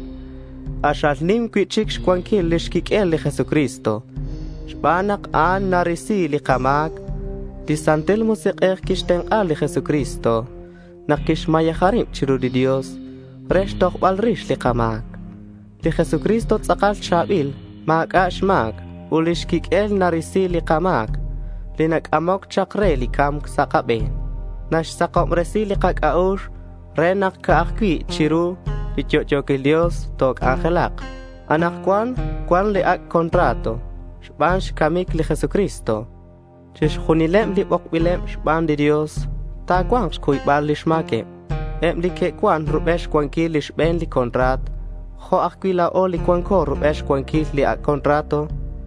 ashalnim kwichik shkwankil lishkikel li Jesucristo shbanak an narisi li kamak li santel musiqer kishten al li Jesucristo nakishmayecharim chiru di Dios resh toqbal rish li kamak li Jesucristo tsakal chabil mak ashmak ulishkikel narisi li kamak li nakamok chakre li kam sakabe nash sakom resi li kakaush renak kaakwi chiru li chochokil Dios tok angelak anak kwan li ak kontrato shban shkamik li Jesucristo chishkhunilem li bokbilem shban di Dios ta kwang shkuybal li shmake em li ke kwan rubesh kwanki li shben li kontrat kho akwila o li kwanko rubesh kwanki li ak kontrato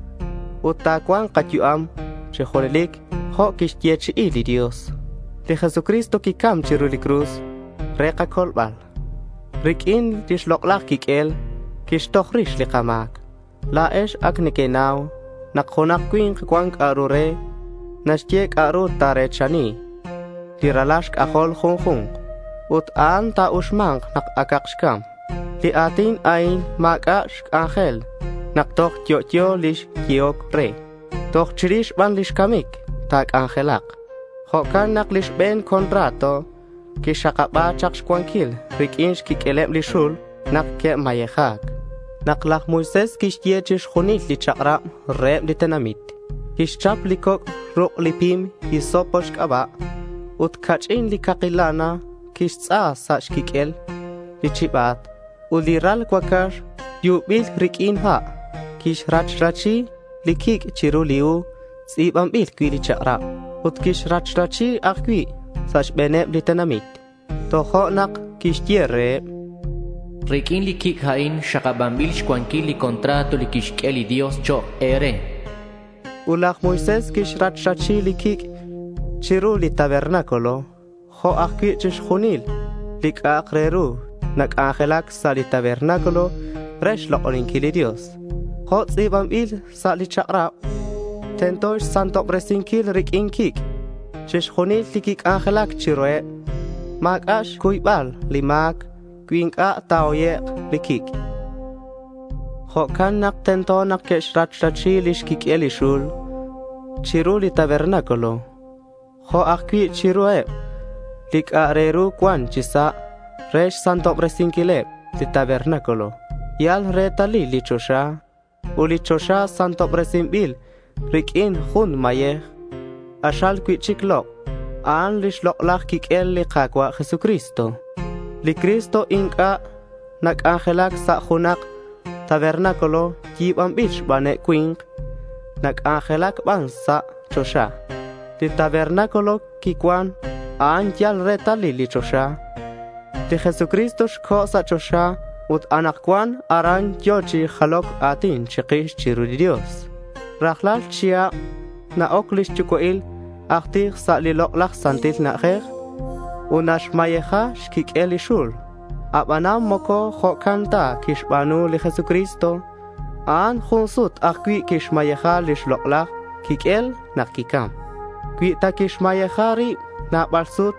uta kwan katyuam chikhunilik kho kishyechi li Dios li Jesucristo kikam chiru li cruz reka kolbal rikin tishloklak kikel kishtokhrish li kamak la esh ak nikenaw nakhonak kwing kwang arure nashtiek aru tarechani tiralashk ahol khung ut an ta ushmang nak akakshkam li atin ain makash angel nak tok tyo lish kiok re tok chirish ban lish kamik tak angelak hokan nak lish ben kontrato kishakaba chakshkwankil rikinsh kikelem lishul nak ke mayechak nak lak Moises kishyechish khunit li chakra rem li tenamit kishchap likok ruk lipim hisoposh kaba ut kachin li kakilana kishtsa sash kikel li chibat uliral kwakash yubil rikin ha kish rachrachi likik chiruliu sibam bil kwi li chakra ut kish rachrachi akwi sash beneb li tenamit toho nak kishtye Rikin li kik hain shakabambil shkwankil li contrato li kishkeli Dios cho ere. Ulach Moisés kishrat shachi li kik chiru li tabernáculo. Ho akwi chishkhunil lik akreru nak angelak sa li tabernáculo resh lo olinkili Dios. Ho tzibambil sa li chakra. Tentosh santo presinkil rikin kik. Chishkhunil li kik angelak chiroe. Mak ash kuibal li mak. Kuinka taoye likik. Hokan nak tento nak keshrat shachi lishkik elishul. Chiru li tabernáculo. Ho akwi chirue. Lik areru kwan chisa. Resh santo presinkile li tabernáculo. Yal retali li chosha. Uli chosha santo presimbil. Rikin hun mayeh. Ashal kwichiklo. An lishlok lak kikel li kakwa Jesucristo. Li Cristo inka nak angelak sa hunak tabernáculo kibam bich bane quink nak angelak ban sa chosha. Li tabernáculo kikwan an yal retali li chosha. Li Jesucristo shko sa chosha ut anakwan aran yochi halok atin chiqish chiru di Dios. Rahlal chia na oklish chukoil aktir sa li loklak santil na kher. Unash mayeja shkik elishul. Abanam moko hokanta kishbanu li Jesucristo. An hunsut akwi kishmayeja lishloklach kikel nakikam. Kwi ta kishmayejari na balsut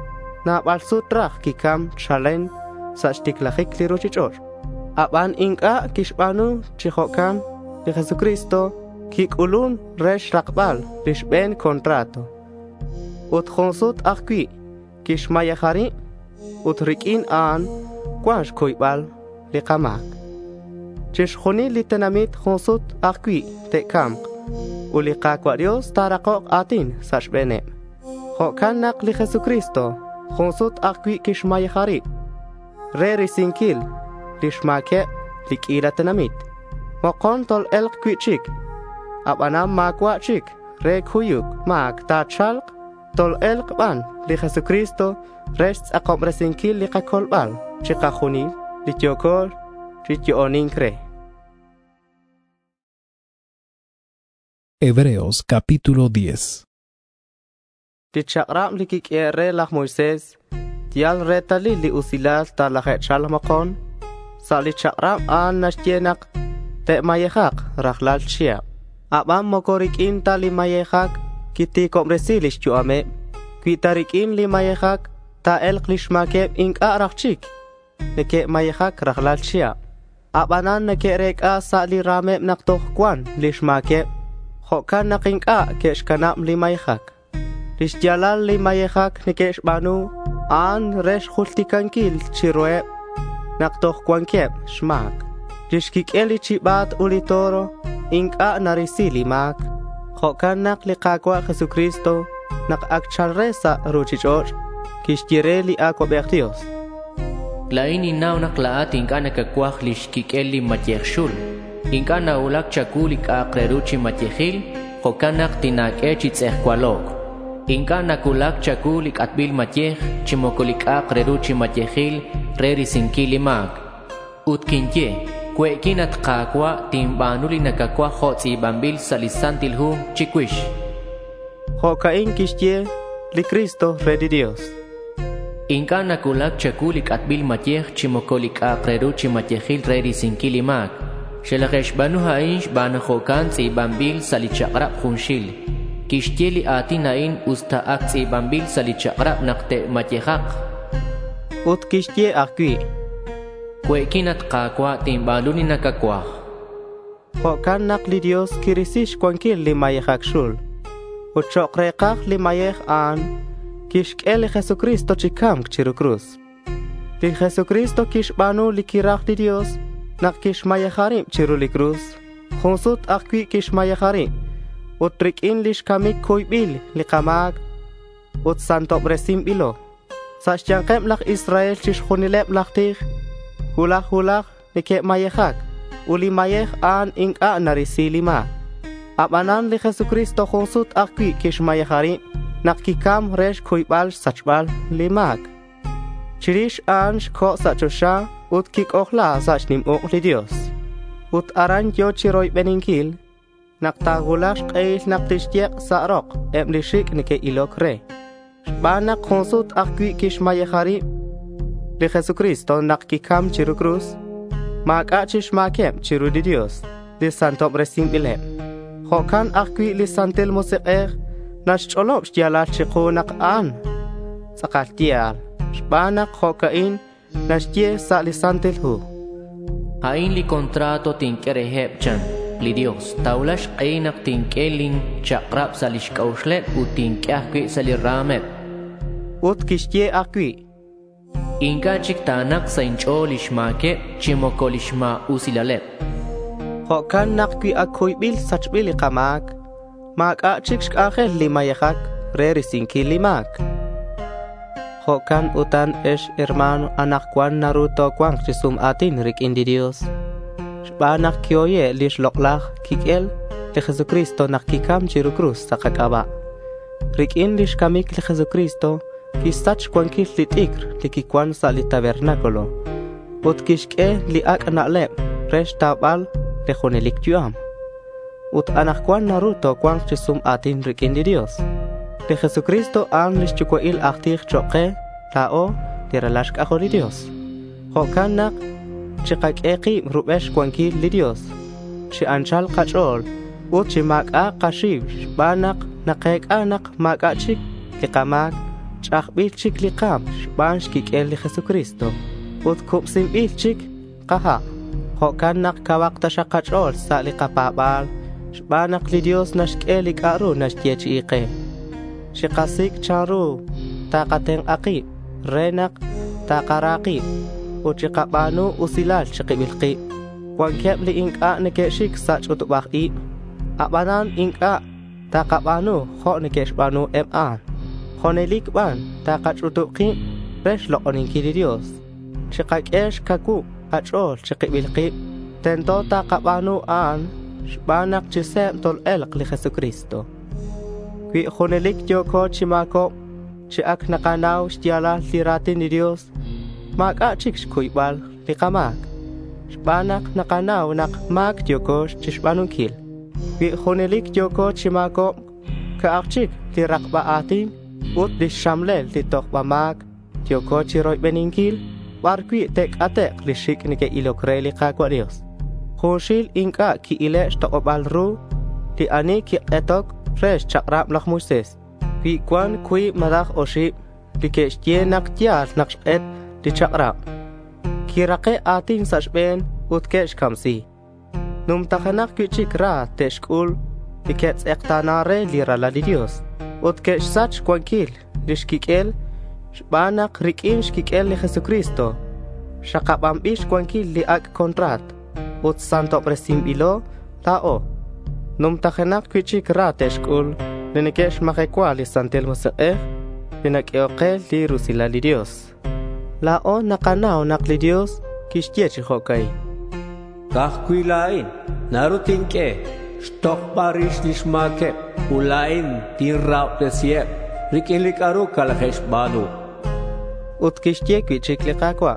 rach kikam chalen sa shtiklachik li ruchichor. Aban inka kishbanu chihokan li Jesucristo kikulun resh rakbal lishben kontrato. Ut hunsut akwi kishmayejari utrikin an kwansh koibal li kamak. Chishkhuni li tenamit hunsut akwi te kamk. Uli kakwa Dios tarakok atin sashbene. Hokan nak li Jesucristo hunsut akwi kishmayejari. Re risinkil li shmake li kila tenamit. Mokon tol elk kwichik. Abanam makwa chik re kuyuk mak ta chalk. Tol elk ban li Jesucristo rests akombresinkil li kakolbal chikahunil li tiokol chitiooninkre. Hebreos capítulo 10. Tichakram li kikere lach Moisés tial retali li usilal ta lachechal makon sa li chakram an nashtienak te mayehak rachlal chia. Abam mokorikin ta li mayehak kiti kombresilis chuame. Kwitarikin li mayehak ta elk lishmakeb inka rakchik. Neke mayehak rachlal chia. Abanan neke reka sa li rameb naktoh kwan lishmakeb. Hokan nakinka keshkanam li mayehak. Lishjalal li mayehak nikesh banu an resh khultikankil chiroe. Naktoh kwankeb shmak. Lishkik eli chibat ulitoro inka narisili mak. Hokan nak li kakwa Jesucristo nak akchalresa ruchichoch kishtire li akwa bertios. Lain inaw naklaat inka nakakwak lishkik eli matyekshul. Inka na ulak chakulik akreruchi matyehil hokanak tinak echitz ehkwalok. Inka nakulak chakulik atbil matyeh chimokulik akreruchi matyehil rerisinkili mak. Utkinye kwekin at kakwa timbanuli nakakwa hotzi bambil salisantil hu chikwish. Hokain kishye li Cristo redi Dios. Inka nakulak chakulik atbil matyeh chimokulik akreruchi matyehil rerisinkili mak. Shelakesh banu hainsh banu hokan tzi bambil salichakrab khunshil. Kishtye ati nain usta ak tzi bambil salichakrab nakte matyehak. Ut kishye akwi. Kwekinat kakwa timbaluni nakakwa. Hokan nak li Dios kirisish kwankil li mayehak shul. Ut chokrekak li mayeh an. Kishkel Jesucristo chikam chiru cruz. Li Jesucristo kishbanu li kirak li Dios. Nak kishmayeharim chiru li cruz. Hunsut akwi kishmayeharim. Ut trikin lish kamik koibil li kamag. Ut santo bresim ilo. Sashyankem lak Israel chishkhunileb laktih. Hulak nike mayehak. Uli mayeh an inka narisili ma. Abanan li Jesucristo hunsut akwi kishmayeharim. Nak kikam resh koibal sachbal li mag. Chirish an shko sachosha. ut kik ohla sach nim ok li Dios. Ut aran yo chiroy beninkil, naktagulash kail naktishtiak sa rok, lishik nike ilok re. Banak konsut akwi kish mayehari, li Jesucristo nakikam chiru cruz, makachish makem chiru di Dios, di santom resim ilem. Hokan akwi li santil musiker, nash cholop shtialat chiku nakaan, sakal tial, shbanak hokain, nash tie sa li santil hu. Hain li kontrato tinkerehep chan, li Dios, taulash ainak tinkeling chakrap sa li shkaushlet u tinkyahkwi sa li ramet. Ut kishtie akwi. Inka chiktanak sa incho lishmake chimoko lishma usilalep. Hokan nakwi akoy bil sachbil kamak, mak achik shkahel limayahak, rerisinki limak. Hokan utan esh hermano anak kwan Naruto kwang chisum atin rik indi Dios. Shbanak kyoye lish loklach kikel li Jesucristo nakikam chiru cruz sakakaba. Rik indish kamik li Jesucristo kisach kwankil li tikr li kikwan sa li tabernakulo. Ut kishke li ak analep resh tabal li khonelik tuam. Ut anak kwan Naruto kwang chisum atin rik indi Dios. Li Jesucristo an lish chukwail aktir choke lao tiralashk aho li Dios. Hokanak chikak eki rubesh kwankil li Dios. Chi anchal kachol ut chi maka kashib banak nakek anak maka chik likamak chakbil chik likam shbansh kikel li Jesucristo. Ut kupsim bil chik kaha. Hokanak kawak tashakachol sa likapabal shbanak li Dios nashke likaru nashtiechi ike. Shikasik charu takateng akib renak takaraki uchikabano usilal chikibilki wankep li inka nekeshik sach utubaki abanan inka takabano ho nekeshbano eman honelik ban takachutuki resh lokoninki di Dios chikakesh kaku achol chikibilki tento takabano an shbanak chisem tol elk li Jesucristo kwi honelik yoko chimako chi ak nakanaw shtiala liratin ni Dios maka chik shkuibal likamak shbanak nakanaw nak mak yoko chishbanunkil wi honelik yoko chimako ka akchik lirakba atin ut di shamlel litokba mak yoko chiroy beninkil warkwi tek atek lishik nike ilokre likakwa Dios hoshil inka ki ile shtokobal ru di ani ki etok fresh chakrap lak Moises Kwi kwan kwi madak oship Dikesh tie nak tial nak et di chakrap Kirake ating sashben utkesh kamsi Num takanak kichik ra teshkul Dikets ektanare lirala di Dios Utkesh sach kwankil Dishkikel Shbanak rikim shkikel li Jesucristo Shakapambish kwankil li ak kontrat Ut santo presim ilo tao Num takanak kichik ra teshkul Nenekesh makekwa li santel mose'eh Pinakioke li rusila li Dios Lao nakanaw nak li Dios Kishtie chihokay Kahkwilain Narutinke Stok parish lishmake Ulain tinraw tesiep Rikilik aru kalakesh banu Ut kishtie kwichik li kakwa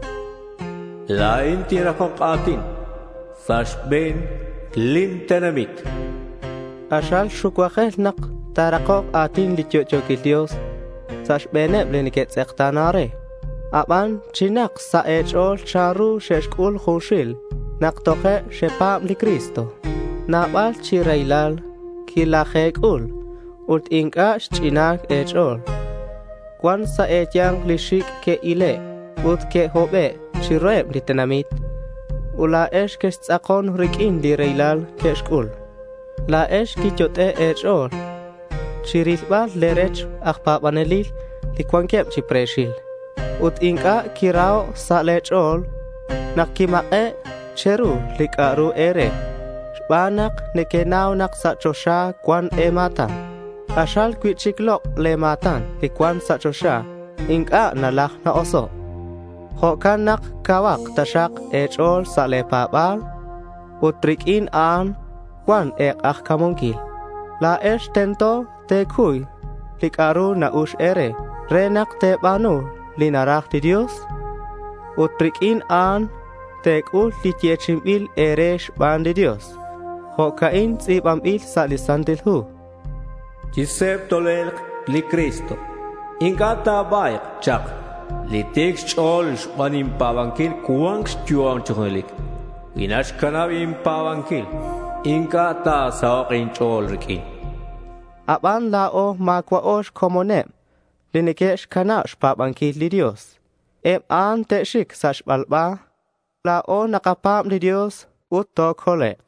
Lain tirakok atin Sashben lim tenamit Ashal shukwakeh nak tarakok atin li tyochokil Dios Sashbeneb liniket sektanare Aban chinak sa echol charu sheshkul khushil Naktoke shepam li Cristo Nabal chirailal kilahekul Ut inka shchinak echol Kwan sa etyang lishik ke ile Ut ke hobe chireb li tenamit Ula esh kestzakon rikin li reilal keshkul La esh kichote echol Chirilbal lerech akpapanelil li kwankep chipreshil Ut inka kirao sa lechol Nakimae cheru li karu ere Shbanak nekenaw nak sa chosha kwan ematan Ashal kwichiklok le matan li kwan sa chosha Inka nalak na oso Hokan nak kawak tashak echol sa le papal Utrikin an kwan ek akamonkil La esh tento te kuy likaru na ush ere renak te banu linarak di Dios Utrikin an Tekul li tiechimbil eresh ban de Dios. Hokain tzibambil salisantil hu. Chisep tolel li Cristo. Ingata baik chak. Li teks chol shpanim pavankil kuang stuang cholik. Inash kanavim pavankil. Ingata saoqin chol rikin. Aban lao makwa osh komonem. Linekesh kanash pavankil li Dios. An teshik sashbalba. Lao nakapam li Dios utto kolek.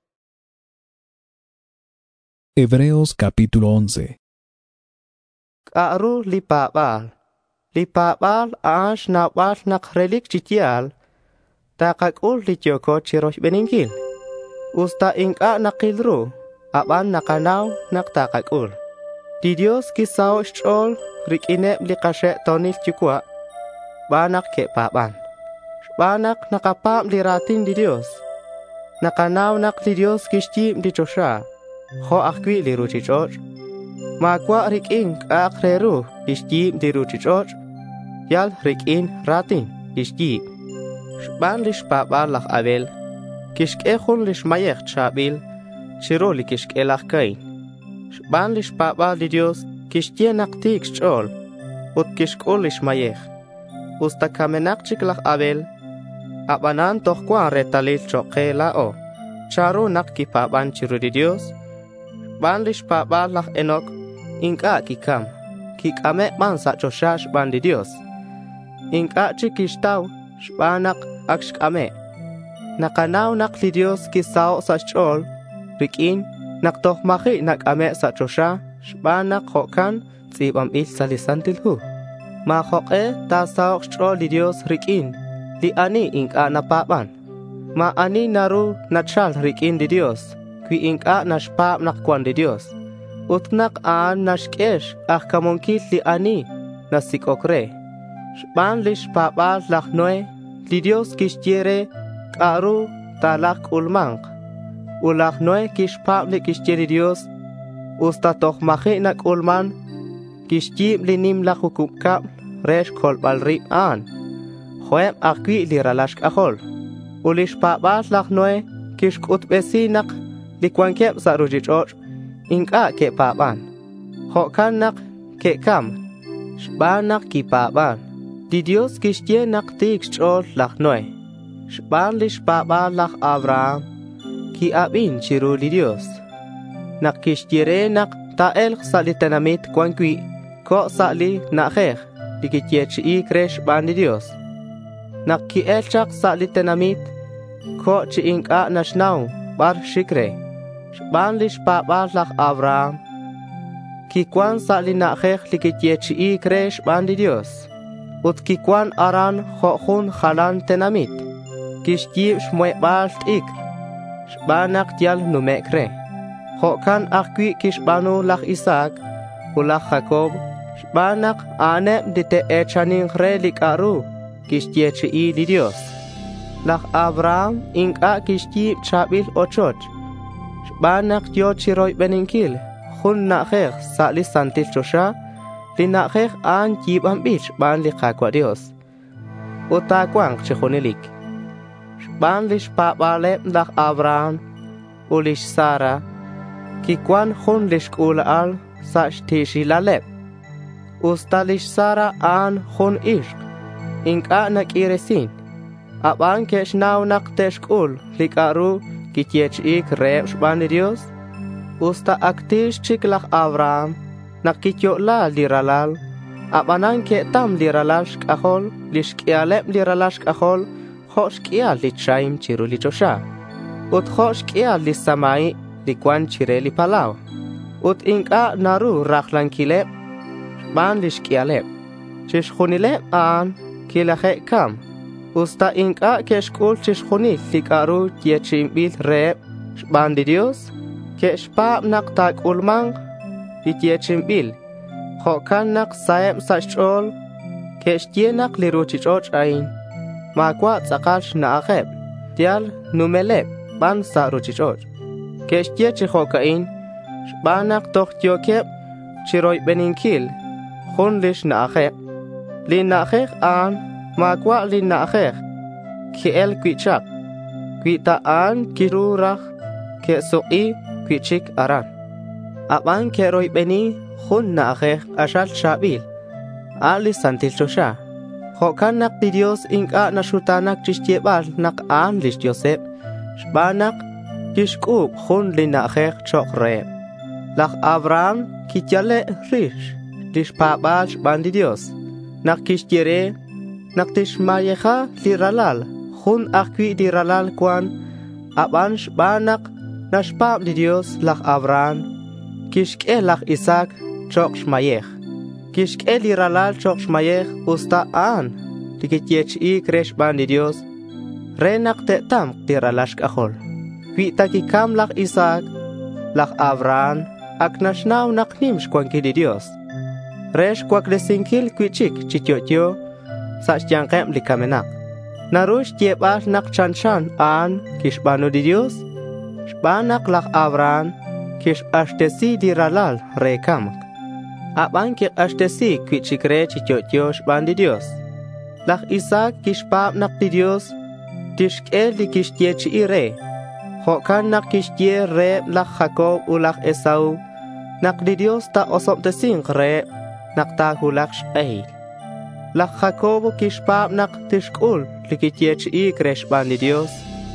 Hebreos capítulo 11. Kaaru lipabal. Lipabal ash nabal nakrelik chitial. Takakul lityoko chirosh beningkil. Usta inka nakilru. Aban nakanaw naktakakul. Di Dios kisao shol rikinep likashe tonil chukwa. Banak ke paban. Banak nakapam liratin di Dios. Nakanaw nak di Dios kishtim di Chosha. Ho akwi liru chichor. Makwa rikin akreru kishtim di ru chichor. Yal rikin ratin kishtim. Shban lish pabal lach abel. Kishkehun lish mayech chabil. Shiro li kishkelach kain. Shban lish pabal di Dios kishtien aktik chol. Ut kishkul lish mayech. Usta kamenak chiklach abel. Abanan tohkwan retalil choke lao. Charu nak kipaban chiru di Dios. Ban lish pabal lach enok. Inka kikam. Kikame ban sa choshash ban di Dios. Inka chikishtaw. Shbanak akshkame. Nakanaw nak li Dios kisao sa chol. Rikin naktohmahi nakame sa chosha. Shbanak hokan tzibam il salisantil hu. Ma hoke tasao chol li Dios rikin. Li ani inka napaban. Ma ani naru nachal rikin di Dios. Qui inka nashpab nakwan di Dios. Utnak aan nashkesh akamonkil li ani nasikokre. Shban lish pabal lach noe. Li Dios kishtiere karu talak ulmank. Ulach noe kishpab li kishtiere Dios. Ustatoh mahi nak ulman. Kishtib li nim lach hukukap. Resh kolbal rib aan. Hoem akwi li ralashk ahol. Ulish pabal lach noe. Kishkut besinak. Li kwankep sa rujichor. Inka ke paban. Hokan nak ke kam. Shbanak ki paban. Di Dios kishtien nak tik chol lach noe. Shban lish pabal lach Abraham. Ki abin chiru li Dios. Nak kishtiere nak tael sa li tenamit kwankwi. Ko sa li nakher. Di kitiechi kresh ban di Dios. Nak ki elchak sa li tenamit. Ko chi inka nashnaw bar shikre. Shban lish pabal lach Abraham. Ki kwan sa li nakher li kitiechi kresh ban di Dios. Ut kikwan aran hokhun khalan tenamit. Kishtib shmuebal ik. Shbanak tial numekre. Hokan akwi kishbanu lach Isaac. Ulach Jacob. Shbanak anem dite echanin re likaru. Kishtiechi di Dios. Lach Abraham inka kishtib chabil ochot. Shbanak dio chiroy beninkil. Hun nakher sa li santil chosha. Li nakher an jibam bich ban li kakwa Dios. Uta kwang chikhonilik. Ban lish pabalep lach Abraham. Ulish Sara. Kikwan hun lish kulal sa shtishi lalep. Usta lish Sara an hun ishk. Inka nak iresin. Aban kesh naw nak teshkul likaru kitiech ik reep shban di Dios. Usta aktish chik lach Abraham. Nakityo la liralal. Abanan ke tam liralal shkahol. Lishkialep liralal shkahol. Hoshkial li chaim chiru li chosha. Ut hoshkial li samai li kwan chire li palaw. Ut inka naru rakhlan kilep. Ban li shkialep. Chishkhunilep aan kilahe kam. Usta inka keshkul chishkhunil li karu tiechimbil rep. Ban di Dios. Keshpab nak tak ulmang. Li tiechimbil. Hokan nak saem sashol. Keshtienak li ruchichoch ain. Makwa tsakash na akheb. Tial numelep ban sa ruchichor. Keshtie chihokain. Shbanak toch tiokep. Chiroy beninkil. Hun lish na akheb. Li na akheb an. Makwa li na akheb. kiel kwichak. Kwitaan kirurah ke suki kwichik aran. Aban ke roy beni hun na akeh asal shabil. Ali santil chosha. Hokan nak di Dios inka nasutanak chistiebal nak an lis Josep. Shbanak kishkub hun lina akeh chokre. Lak Abraham kityale rish. Lish pabal shban di Dios. Nak kishtire. Nak tishmayecha liralal. Hun akwi diralal kwan. Aban shbanak nashpab di Dios lak Abraham. Kishke lak Isaac chok shmayech. Kishke liralal chok shmayech usta an. Tikityech kresh ban di Dios. Renak tetam tiralash kahol. Kwita kikam lak Isaac. Lak Abraham. Ak nashnaw naknim shkwanki di Dios. Resh kwak lesingkil kwichik chityotyo. Sa siyangkem likamenak. Narush tiebal nak chanchan an kishbano di Dios. Shbanak lak Abraham. Kish ashtesi diralal rekamak. Aban ki ashtesi kwichikre chityotyo shban di Dios. Lak Isaac kishpab nak di Dios. Tishkel di kishtyech ire. Hokan nak kishtye re lak Jacob ulak Esau. Nak di Dios ta osop tesing re. Nak ta hulak sh'ay. Lak Jacob kishpab nak tishkul likityech kresh ban di Dios.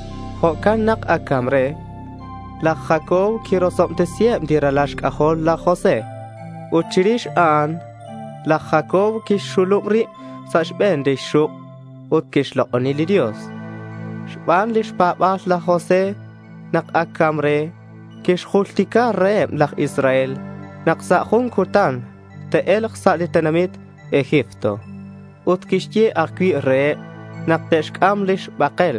Hokan nak akamre. Lak Jacob kirosop tesiep diralash kahol la Jose. Uchirish an. Lak Jacob kishulumri sashben de shuk. Ut kishlokoni li Dios. Shban lishpabas la Jose. Nak akamre. Kishultika reem lak Israel. Nak sakhun kutan. Te elk sa litanamit Egipto. Ut kishtye akwi re. Nak teshkam lish bakel.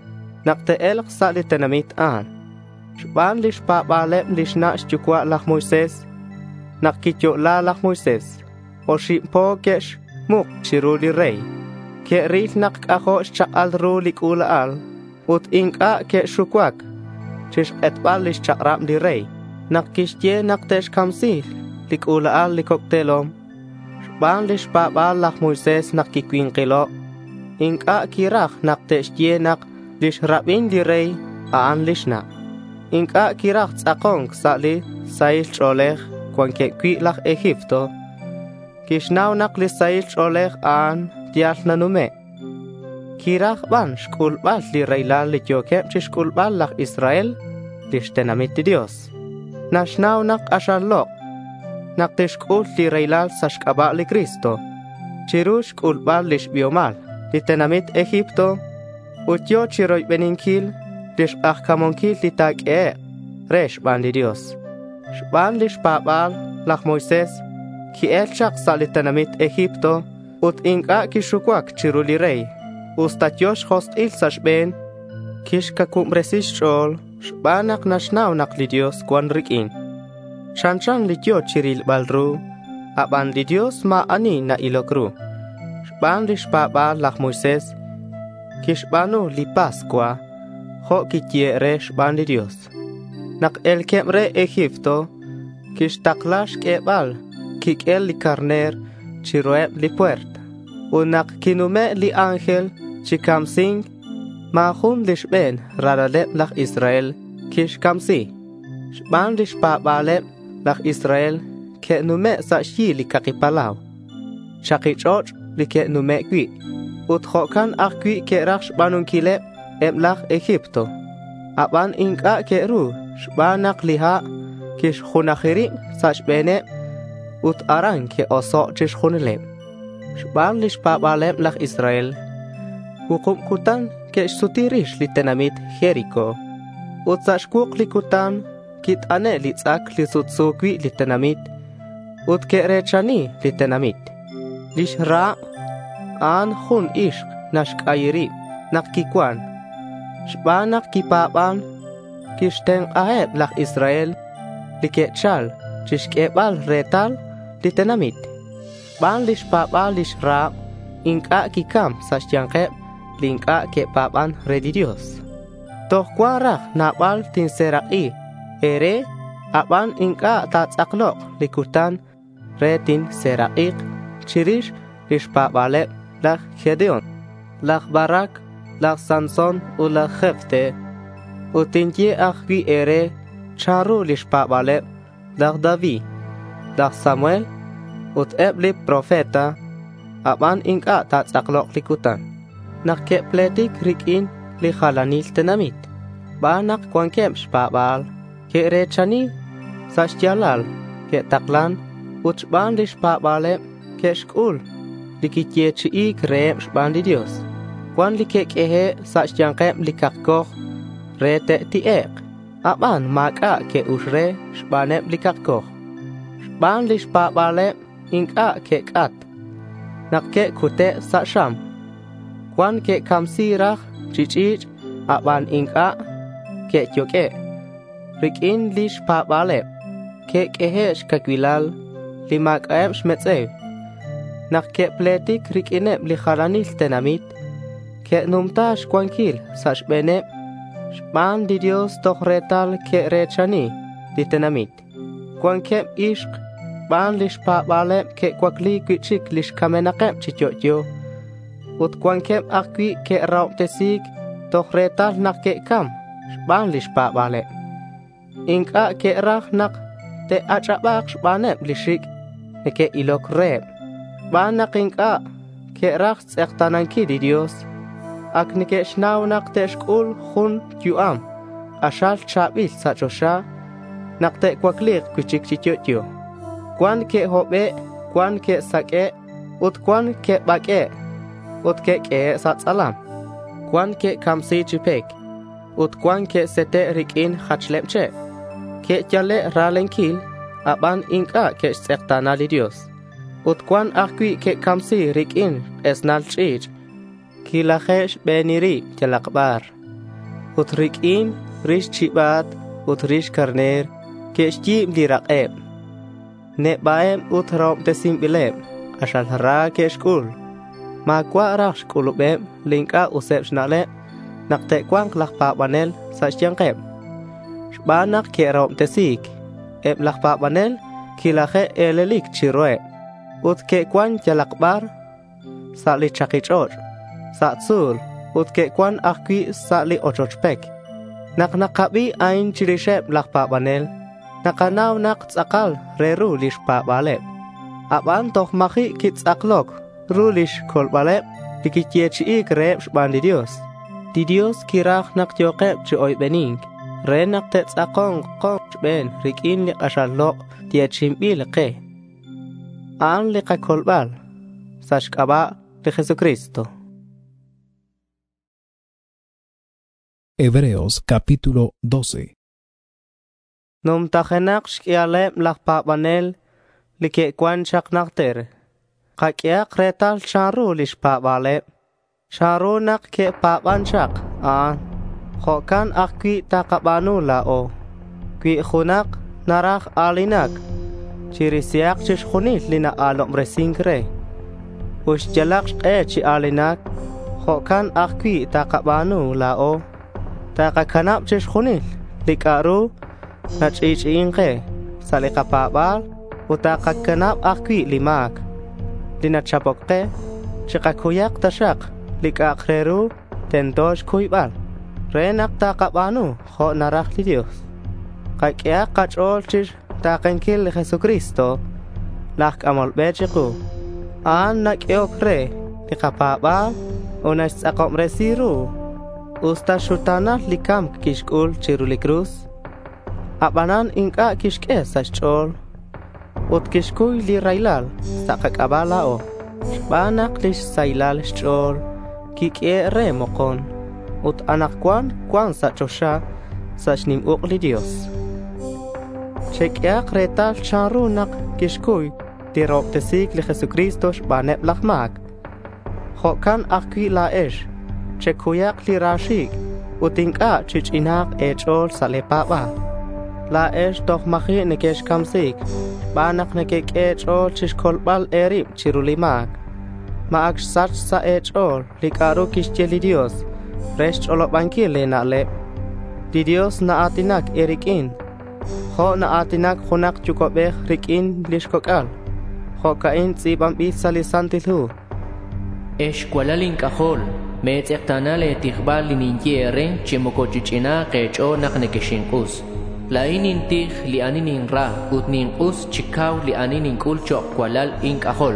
Nak te elk sa litanamit an. Shban lish pabalem lish na shchukwa lak Moises. Nak kityo la lak Moises. O shimpo kesh muk chiruli rey. Ke ril nak ako shchakal rulik ulaal. Ut inka ke shukwak. Chish etbal lish chakram li rey. Nak kishtye nak tesh kamsil. Lik ulaal likoktelom. Shban lish pabal lak Moises nak kikwinqilo. Inka kirach nak teshtye nak lish rabin li rey. Aan lish nak. Inka kirach tzakong sali sail cholech kwan kekwi lak Egipto. Kishnaw nak li sail cholech aan dial nanume. Kirach ban shkulbal li reylal li tyokem chishkulbal lak Israel lishtenamit di Dios. Nashnaw nak ashalok. Nak tishkul li reylal sashkaba li Cristo. Chirush kulbal lish biomal li tenamit Egipto. Utyo chiroy beninkil. Lish akamonkil li tak'e. Resh ban di Dios. Shban lish pabal lak Moises. Ki el chak sa li tenamit Egipto. Ut inka kishukwak chiru li rey. Ustatyosh host il sashben. Kish kakumbresish chol. Shbanak nashnaw nak li Dios kwan rikin. Shanchan li tyo chiril balru. Aban li Dios ma ani na ilokru. Shban lish pabal lak Moises. Kishbanu li Pascua. Ho kitye resh ban di Dios. Nak el kemre Egipto. Kish taklash kebal. Kik el li karner. Chiroeb li puerta. Unak kinume li angel. Chikamsing. Mahun lishben radalep lak Israel. Kish kamsi. Shban lish pabalep lak Israel. Ke nume sa shi li kakipalaw. Shakichoch li ke nume kwi. Ut hokan akwi ke raksh banun kilep. Emlak Egipto. Aban inka keru. Shbanak liha. Kish khunakhirim sashbene. Ut aran ke oso chish khunilem. Shban lish pabalem lak Israel. Hukum kutan ke sutirish li tenamit Jericho. Ut sashkuk li kutan. Kit ane li tzak li sutsukwi li tenamit. Ut ke rechani li tenamit. Lish ra. An hun ishq nashk ayiri. Nakikwan. Shbanak kipaban. Kishteng aheb lak Israel. Likechal. Chishkebal retal. Litenamit. Ban lish pabal lish rab. Inka kikam sasyangkeb. Linka ke paban redi Dios. Toh kwarach nabal tinseraki. Ere. Aban inka tatsaklok. Likutan. Retin serakik. Chirish lish pabaleb lak Gedeon. Lak Barak. la Sansón u la Jefte u tinye akwi ere charu lishpa bale la David la Samuel ut ebli profeta aban inka ta tsaklok likutan nakke pletik rikin li khalanil tenamit ba nak kwankem shpabal ke rechani sashjalal ke taklan ut ban lishpabale ke shkul likitye chi krem shban di Dios kwan likek ehe sashjanqem likakkoh rete tiek aban maka ke usre shbanem likakkoh shban lishpabale inka ke kat nakke kute sasham kwan ke kamsirach chichich aban inka ke tyoke rikin lishpabale ke kehesh kakwilal limak em shmetsev nakke pletik rikine li khalanil tenamit ke numtash kwankil sashbene shban di Dios tohretal ke rechani di tenamit kwankem ishq ban lishpabale ke kwakli kwichik lishkamenakem chityotyo ut kwankem akwi ke rauptesik tohretal nakke kam shban lishpabale inka ke rach nak te achabak shbanem lishik neke ilok reb ban nak inka ke rach tsektananki di Dios ak neke shnaw nak te shkul khun yuam ashal chabil sachosha nak te kwaklik kwichik chityotyo kwan ke hobe kwan ke sake ut kwan ke bake ut ke satsalam kwan ke kamsi chipek ut kwan ke sete rikin khachlemche ke jale ralenkil aban inka ke tsektana li Dios ut kwan akwi ke kamsi rikin esnal chich kilahesh beniri telakbar ut rikin rish chibat ut rish karner ke shjim diraqeb ne baem ut rom tesim bilem ashal hara ke shkul ma kwa rash kulubem linka usep shnale nakte kwang lakpa banel sashjanqeb shbanak ke rom tesik eb lakpa banel kilahe elelik chiroe ut ke kwan jalakbar sali chakichor satsul ut ke kwan akwi sali ochochpek naknakabi ain chirishep lakpa banel nakanaw nak tsakal reru lishpa bale aban toh mahi kitsaklok rulish kol bale dikityechi ikreb shban di Dios kirach nak tyoqeb chi oy bening re nak te tsakong kong ben rikin li ashalok tiachim bil qe an li qakolbal sashkaba de Jesucristo. Hebreos capítulo 12. Num tajenak shkialem lakpa banel like kwan shak nakter qakia kretal sharu lishpa bale sharu nak ke paban shak khokan akwi takabanu lao kwi khunak narak alinak chirisiak chishkhunil lina alom resingre ush jalak chi alinak khokan akwi takabanu lao takakanap chishkhunil likaru nachichinqe salikapabal utakakanap akwi limak linachapokqe chikakuyak tashak likakreru tentosh kuybal renak takabanu kho narak li Dios qakia qachol chish taqenkil Jesucristo lak amol bechiku an nakyokre likapaba unas akom resiru usta shutana likam kishkul chirulikrus abanan inka kishke sachol ut kishkuy li railal sakakabalao banak lish sailal chol kikye re mokon ut anak kwan sachosha sachnim uqli Dios chekya kretal charunak kishkuy tirop tesik li Jesucristo baneb lakmak khokan akwi laesh chekuyak li rashik utinka chichinak echol salepaba laesh toh mahi nekesh kamsik banak nekek echol chishkolbal erib chirulimak maak sach sa echol likaru kishcheli Dios resh cholobankile nale di Dios na atinak erikin kho na atinak khunak chukobeh rikin lishkokal kho kain tsibam bi salisantilhu Eshkualalin kahol, meetzektanale tijbal lininkieren chimokochichina kecho naknekeshinkus. Lainin tij lianinin ra utninkus chikaw lianinin kulcho kualal inkahol.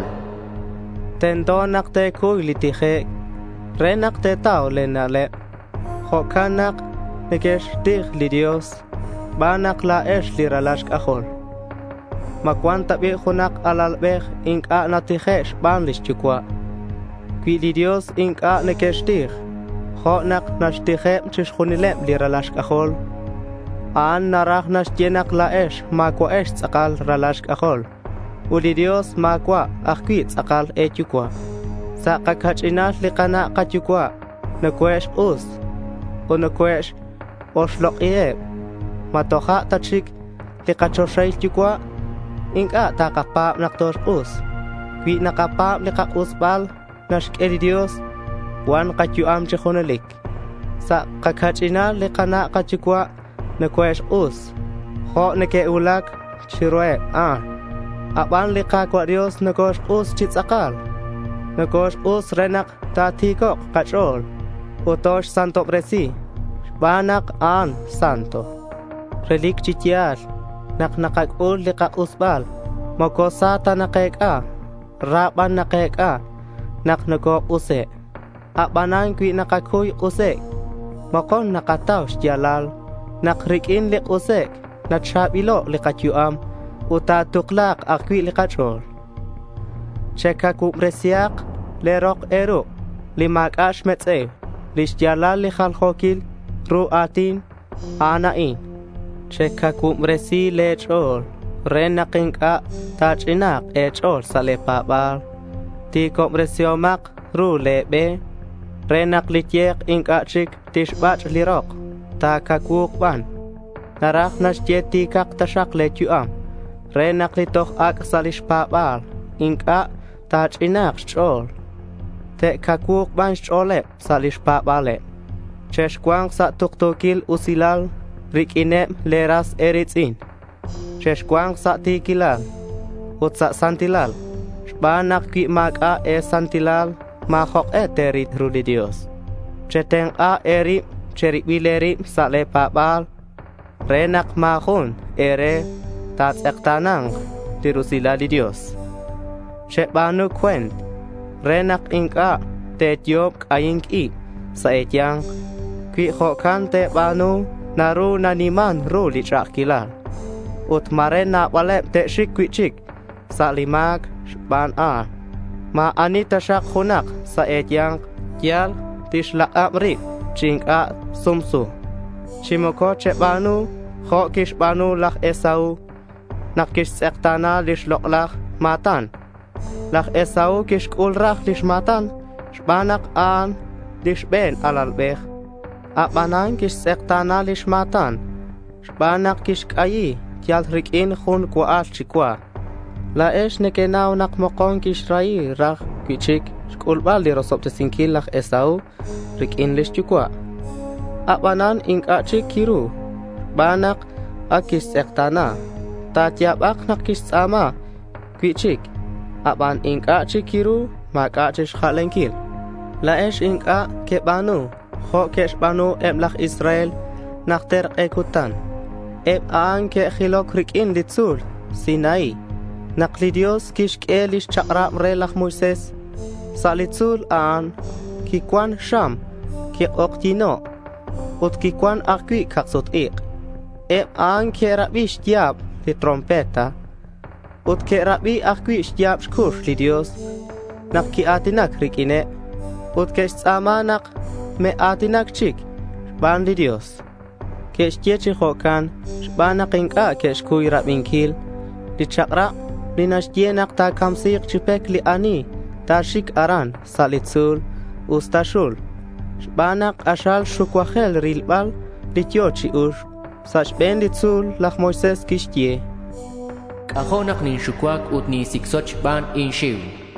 Tento nakte kuy litije, renakte tao lenale, hokanak nekesh tij li Dios, banak la esh liralash kahol. Makwanta bi hunak alalbech inka natijesh banlish chukwa. Qui li Dios inka nekesh tij, honak nashtije chishunilem liralash kahol. An narach nashtjenak la esh makwa esh tzakal ralash kahol. Uli Dios makwa akwi tzakal echukwa. Sa kakachinash likana kachukwa, nakwesh us, o nakwesh oshlok ieb. Matoha tachik likachoshay chukwa, inka takapap naktosh us. Kwi nakapap likak usbal, nashkeli Dios, wan kachuam chihonelik. Sa kakachina likana kachukwa, nakwesh us, ho neke ulak, chiroe Aban likakwa Dios nakosh us chitzakal. Nakosh us renak tatikok kachol. Utosh santo presi. Banak an santo. Relik chitial. Nakakul likak usbal. Mokosata nakeka. Raban nakeka. Naknakok use. Abanan kwi nakakuy use. Makon nakataush jalal. Nakrikin lik usek. Natshapilo likachuam. Uta tuklak akwi likachol. Cheka kumresiak lerok eru limak ash metze lishjalal likhalkhokil ru atin anain. Cheka kumresi lechol renakinka tachinak echol salepabal. Ti kumresiomak ru lebe renak lityek inkachik tishbach lirok ta kakukban. Narak nasjeti kak tashak lechuam. Renak litoch ak salish pabal, inka tach inak chol. Te kakuk ban cholep salish pabale. Cheshkwang sa tuktokil usilal, rikinem leras eritzin. Cheshkwang sa tikilal, utsa santilal. Shbanak ki maka e santilal, mahok e terit rudi Dios. Cheteng a erip, cherikbilerip sale pabal. Renak mahun ere. Tats ektanang dirusila di Dios. Shebanu kwent renak inka te job ayinki sa etyang kwi hokan te banu naru naniman ru li chakilal. Ut marena walep te shikwichik sa limak shban ma anita shak hunak sa etyang kyal tishla amri chingka sumsu. Chimoko chebanu hokish banu lak Esau. Nakish sektana lish loklach matan. Lach Esau kish kulrach lish matan. Shbanak an lish ben alalbech. Abanan kish sektana lish matan. Shbanak kish kayi tial rikin khun kual chikwa. La esh nekenau nak mokon kish rai rach kichik. Shkulbal li rosop te sinkil lach Esau rikin lish chikwa. Abanan inkachik kiru. Banak akish sektana. Tatiabak nakish sama kwichik aban inka chikiru maka chish khalenkil la esh inka kebanu ho kesh banu emlach Israel nakter ekutan an ke khilok rikin litzul Sinai nakli Dios kish elish chakra relach Moises salitzul an kikwan sham ke oktino ut kikwan akwi kaksot ik an ke rabish diab de trompeta ut ke rabi akwi shtiab shkush li Dios nak ki atinak rikine ut ke samanak me atinak chik ban li Dios ke shtiechi hokan shbanak inka ke shkuy rabinkil li chakra li nashtienak ta kamsik chipek li ani ta shik aran salitzul ustashul shbanak ashal shukwachel rilbal li tiochi ush Sach ben litzul lach Moises kishtie. Kahonak nin shukwak ut ni siksoch ban in shiv.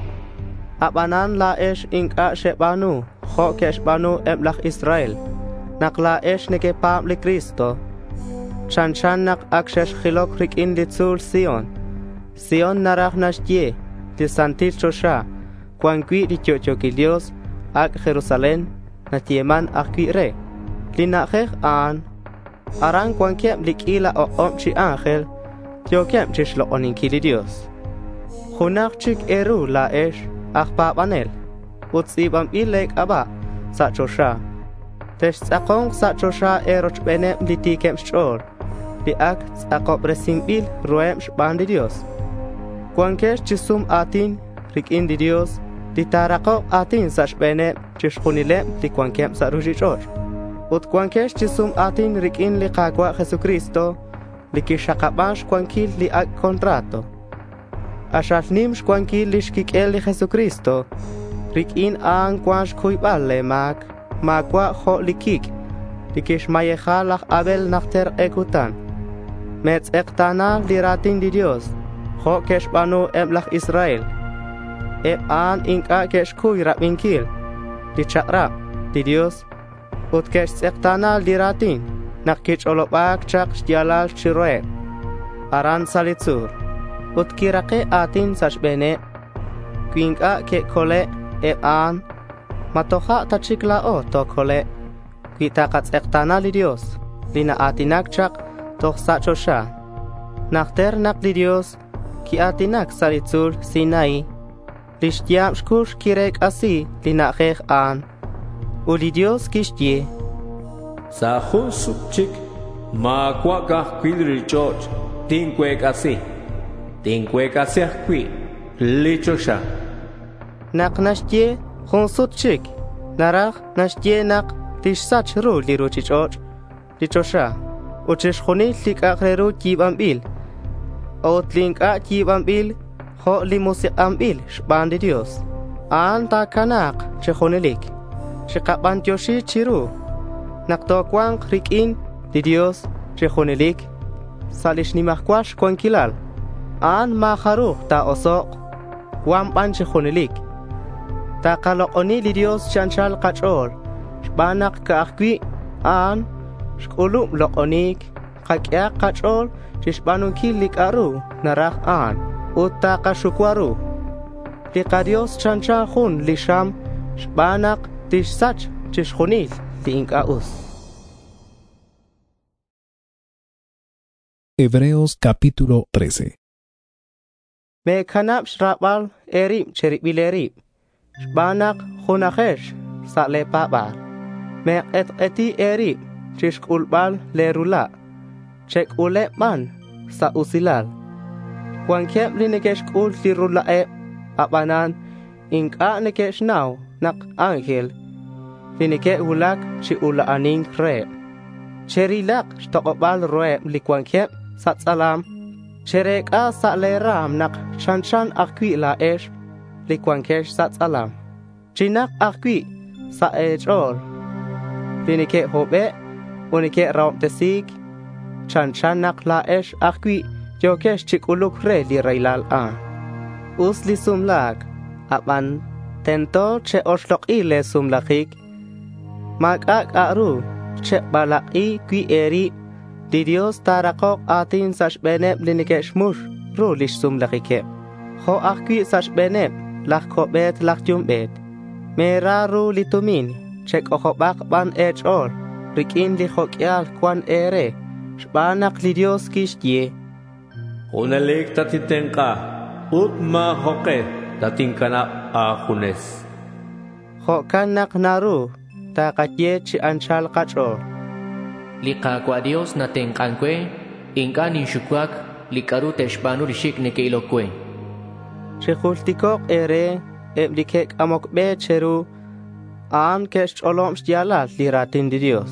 Abanan la esh inka shebanu, ho keshbanu emlach Israel. Nak la esh neke pam li Cristo. Chanchan nak akshesh khilok rikin litzul Sion. Sion narach nashtie, di santil chosha. cuanqui li chochokilios ak Jerusalén natieman akwi re linakej an aran cuanquiem likila o chi ángel tioquiem chishlo oninkili Dios junak chik eru la akpapanel utsibam ilek aba sa chosha tesh tsakong sa chosha eroch benem litikem shor li ak tsakop resimbil ruem shban di Dios cuanquesh chisum atin rikin di Dios litarako atin sa shbenem chishkunilem li cuanquiem sa rujichor ut cuanquesh chisum atin rikin li qaqwa Jesucristo li kishakabash cuanquil li ak contrato ashalnim shkuanquil li shkikel li Jesucristo rikin an quash kuibale makwa ho likik likish mayechalach abel nachter ekutan metz ektana liratin di Dios ho keshbanu emlach Israel an inka keshkuy rabinkil di chakra di Dios ut kesh ektana liratin nakich olobak chak shdialal shiroe aran salitzur ut kirake atin sashbene kuinka ke kole an matoha tachiklao to kole kitaqats ektana li Dios lina atinak chak toh sachosha nachter nak li Dios ki atinak salitzur Sinai lishtiam shkush kirek asi lina khej an uli Dios kishtie sa hun subchik ma kwaka kwidri chot tinkwek asi akwi lichosha nak nashtie hun subchik narach nashtie nak tishsach ru liruchichot lichosha uchish khuni likakreru kibambil ot linka kibambil ho limusiqambil shban di Dios anta kanak chkhunilik shikaban tyoshi chiru nakto kwang rikin di Dios chkhunilik salish nimakwash kwankilal an maharu ta osok wam pan chkhunilik ta qaloni li Dios chanchal qachor shbanak ka akwi an shkulum loqonik qaqya qachor chishbanuki likaru narach an uta qashukwaru liqa Dios chancha khun lisham shbanak tishsach chishkhunil tinkaus. Hebreos capítulo 13. Me kanap shrabal erim cheribilerib shbanak khunakesh sa lepabal me eti erib chishkulbal lerula chek uleman sa usilal cuanquiem linekesh kul lirulae abanan inka nekesh naw nak angel lineke ulak chi ulaaning re cherilak shtokobal roe likuanquiem satsalam chereka sa leram nak chanchan akwi la likuankesh satsalam chinak akwi sa echol lineke hobe unike raum tesik chanchan nak la akwi yokesh chikuluk re li railal us li sumlak aban tento che oslok ile sumlakik magak aru che balaki kwi eri di Dios tarakok atin sash benep linikesh mush ru lish sumlakike ho akwi sash benep lak kobet lak jumbet mera ru litumin chek okobak ban echor rikin li hokyal kwan ere shbanak li Dios kishtie unalik tatitenka utma hoke tatinkana ahunes hokanak naru takatye chi anchal kachor Lika kwa Dios na tenkankwe inka ninshukwak likaru teshbanu rishik nekeilokwe Chehultikok ere eblikek amok be cheru an kesh olom shdialal liratin di Dios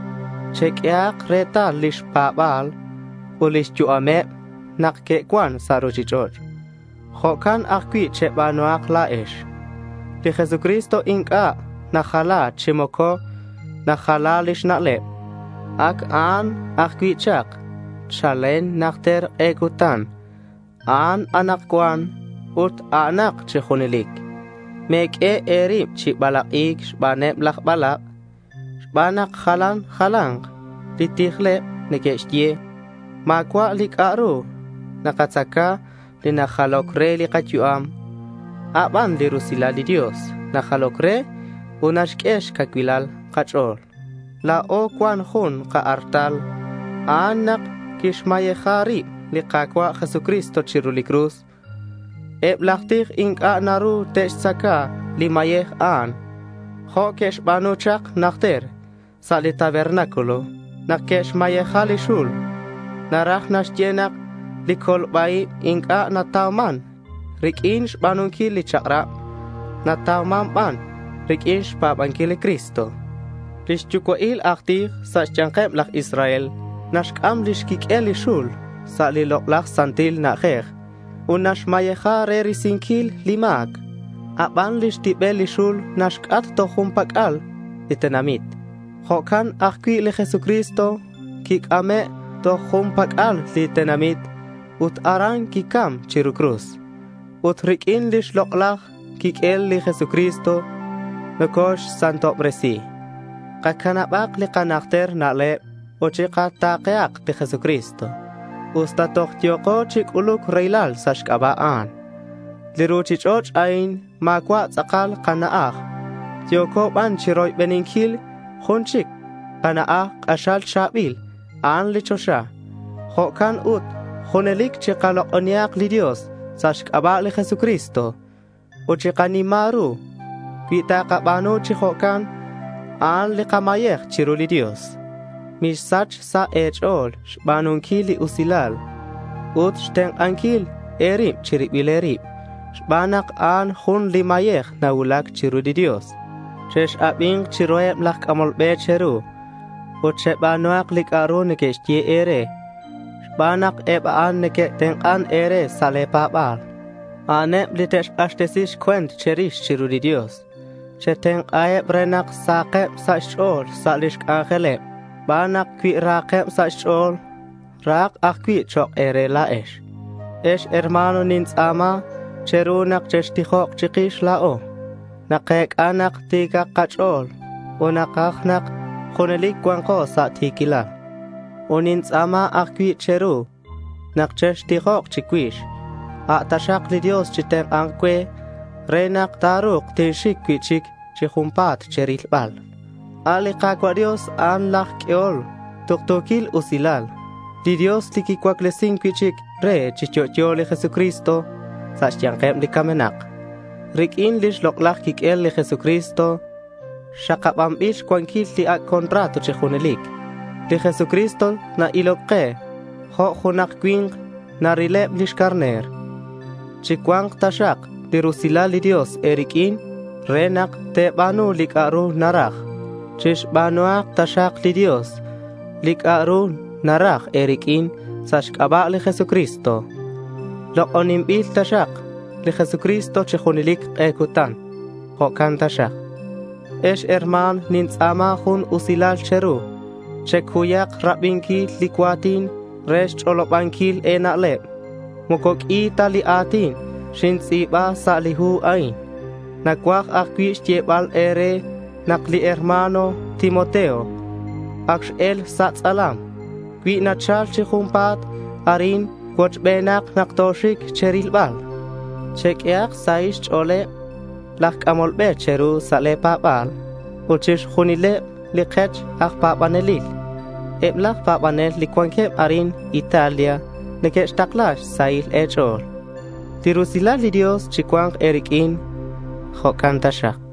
chekyak reta lish babal ulish juame nak ke kwan saruchichor hokan akwi chebanuak laesh li Jesucristo inka nakhala chimoko nakhala lish nale ak an akwi chak chalen nakter ekutan an anak kwan ut anak chkhunilik mek erib chi balakik shbaneb lak balak shbanak khalang litikhle nekeshtie makwa likaru nakatsaka linakhalok re likatyuam aban li rusila li Dios na jalokre unashkesh kakwilal kachol la o kwan hun ka artal anak kishmayehari li kakwa Jesucristo chiruli cruz eblachtig inka naru teshsaka li mayeh an hokesh banuchak nakter sa li tabernakulo nakesh mayehali shul narach nashtienak li kolbai inka natauman rikin shbanunki li chakra natauman ban rikin shpabanki li Cristo lishchukoil aktig sa shchankeb lak Israel nashkam lishkikel li shul sa li loklak santil najer unash mayeja reri sinkil limak aban lishtibel li shul nashkat tohum pakal itenamit hokan akwi li Jesucristo kikame tohum pakal litenamit ut aran kikam chiru cruz ut rikin lish loklak kikel li Jesucristo mekosh santo bresi kakanabak li kanakter nale ochika takeak ti Jesucristo usta tohtioko chik uluk reilal sashkabaan liruchichoch ain makwa tsakal kanaak tioko ban chiroy beninkil hunchik kanaak ashal shabil an lichosha hokan ut honelik chikalo oniak li Dios sashkaba li Jesucristo ochikani maru kwita kabano chihokan an li kamayek chiru li Dios Mishsach sa echol shbanunki li usilal ut shteng ankil erib chiribilerib shbanak an hun li mayech naulak chiru di Dios chesh abing chiroeb lak amolbe cheru ut shebanoak lik aru nekeshtie ere shbanak eba an neke teng an ere sale papal aneb litesh ashtesish kwent cherish chiru di Dios cheteng aeb renak saqeb sa shol sa lishk angeleb banak kwi rakep sa shol rak akwi chok ere laesh esh hermano nins ama cherunak cheshtikhok chikish lao nakek anak tiga kachol unakaknak khonelik kwanko sa tikila unins ama akwi cheru nak cheshtikhok chikwish atashak li Dios chiteng ankwe renak taruk tishik kwichik chikhumpat cherilbal Ali kakwa Dios an lak keol toktokil usilal di Dios tiki kwaklesin kwichik re chichocho li Jesucristo sa shyankep li kamenak rikin lish loklak kikel li Jesucristo shakapambish kwankil li ak kontrato chihunelik li Jesucristo na ilokke ho hunak kwing na rilep lish karner chikwang tashak li rusila li Dios erikin renak te banu lik aru narak Chish banuak tashak li Dios lik arun narach erikin sashkaba li Jesucristo lo onimbil tashak li Jesucristo chihunilik ekutan hokan tashak esh herman nins ama hun usilal cheru chekuyak rabinki likwatin resh cholobankil enale mukok ita li atin shinsiba salihu ain nakwak akwish yebal ere nakli hermano Timoteo aksh el satz alam kwi nachal chikhumpat arin koch benak naktoshik cherilbal chekyak saish chole lak amolbe cheru sale papal uchish khunile likhech ak papanelil eblak papanel likwankep arin Italia nekesh taklash sail echol tirusila li Dios chikwang erikin hokan tashak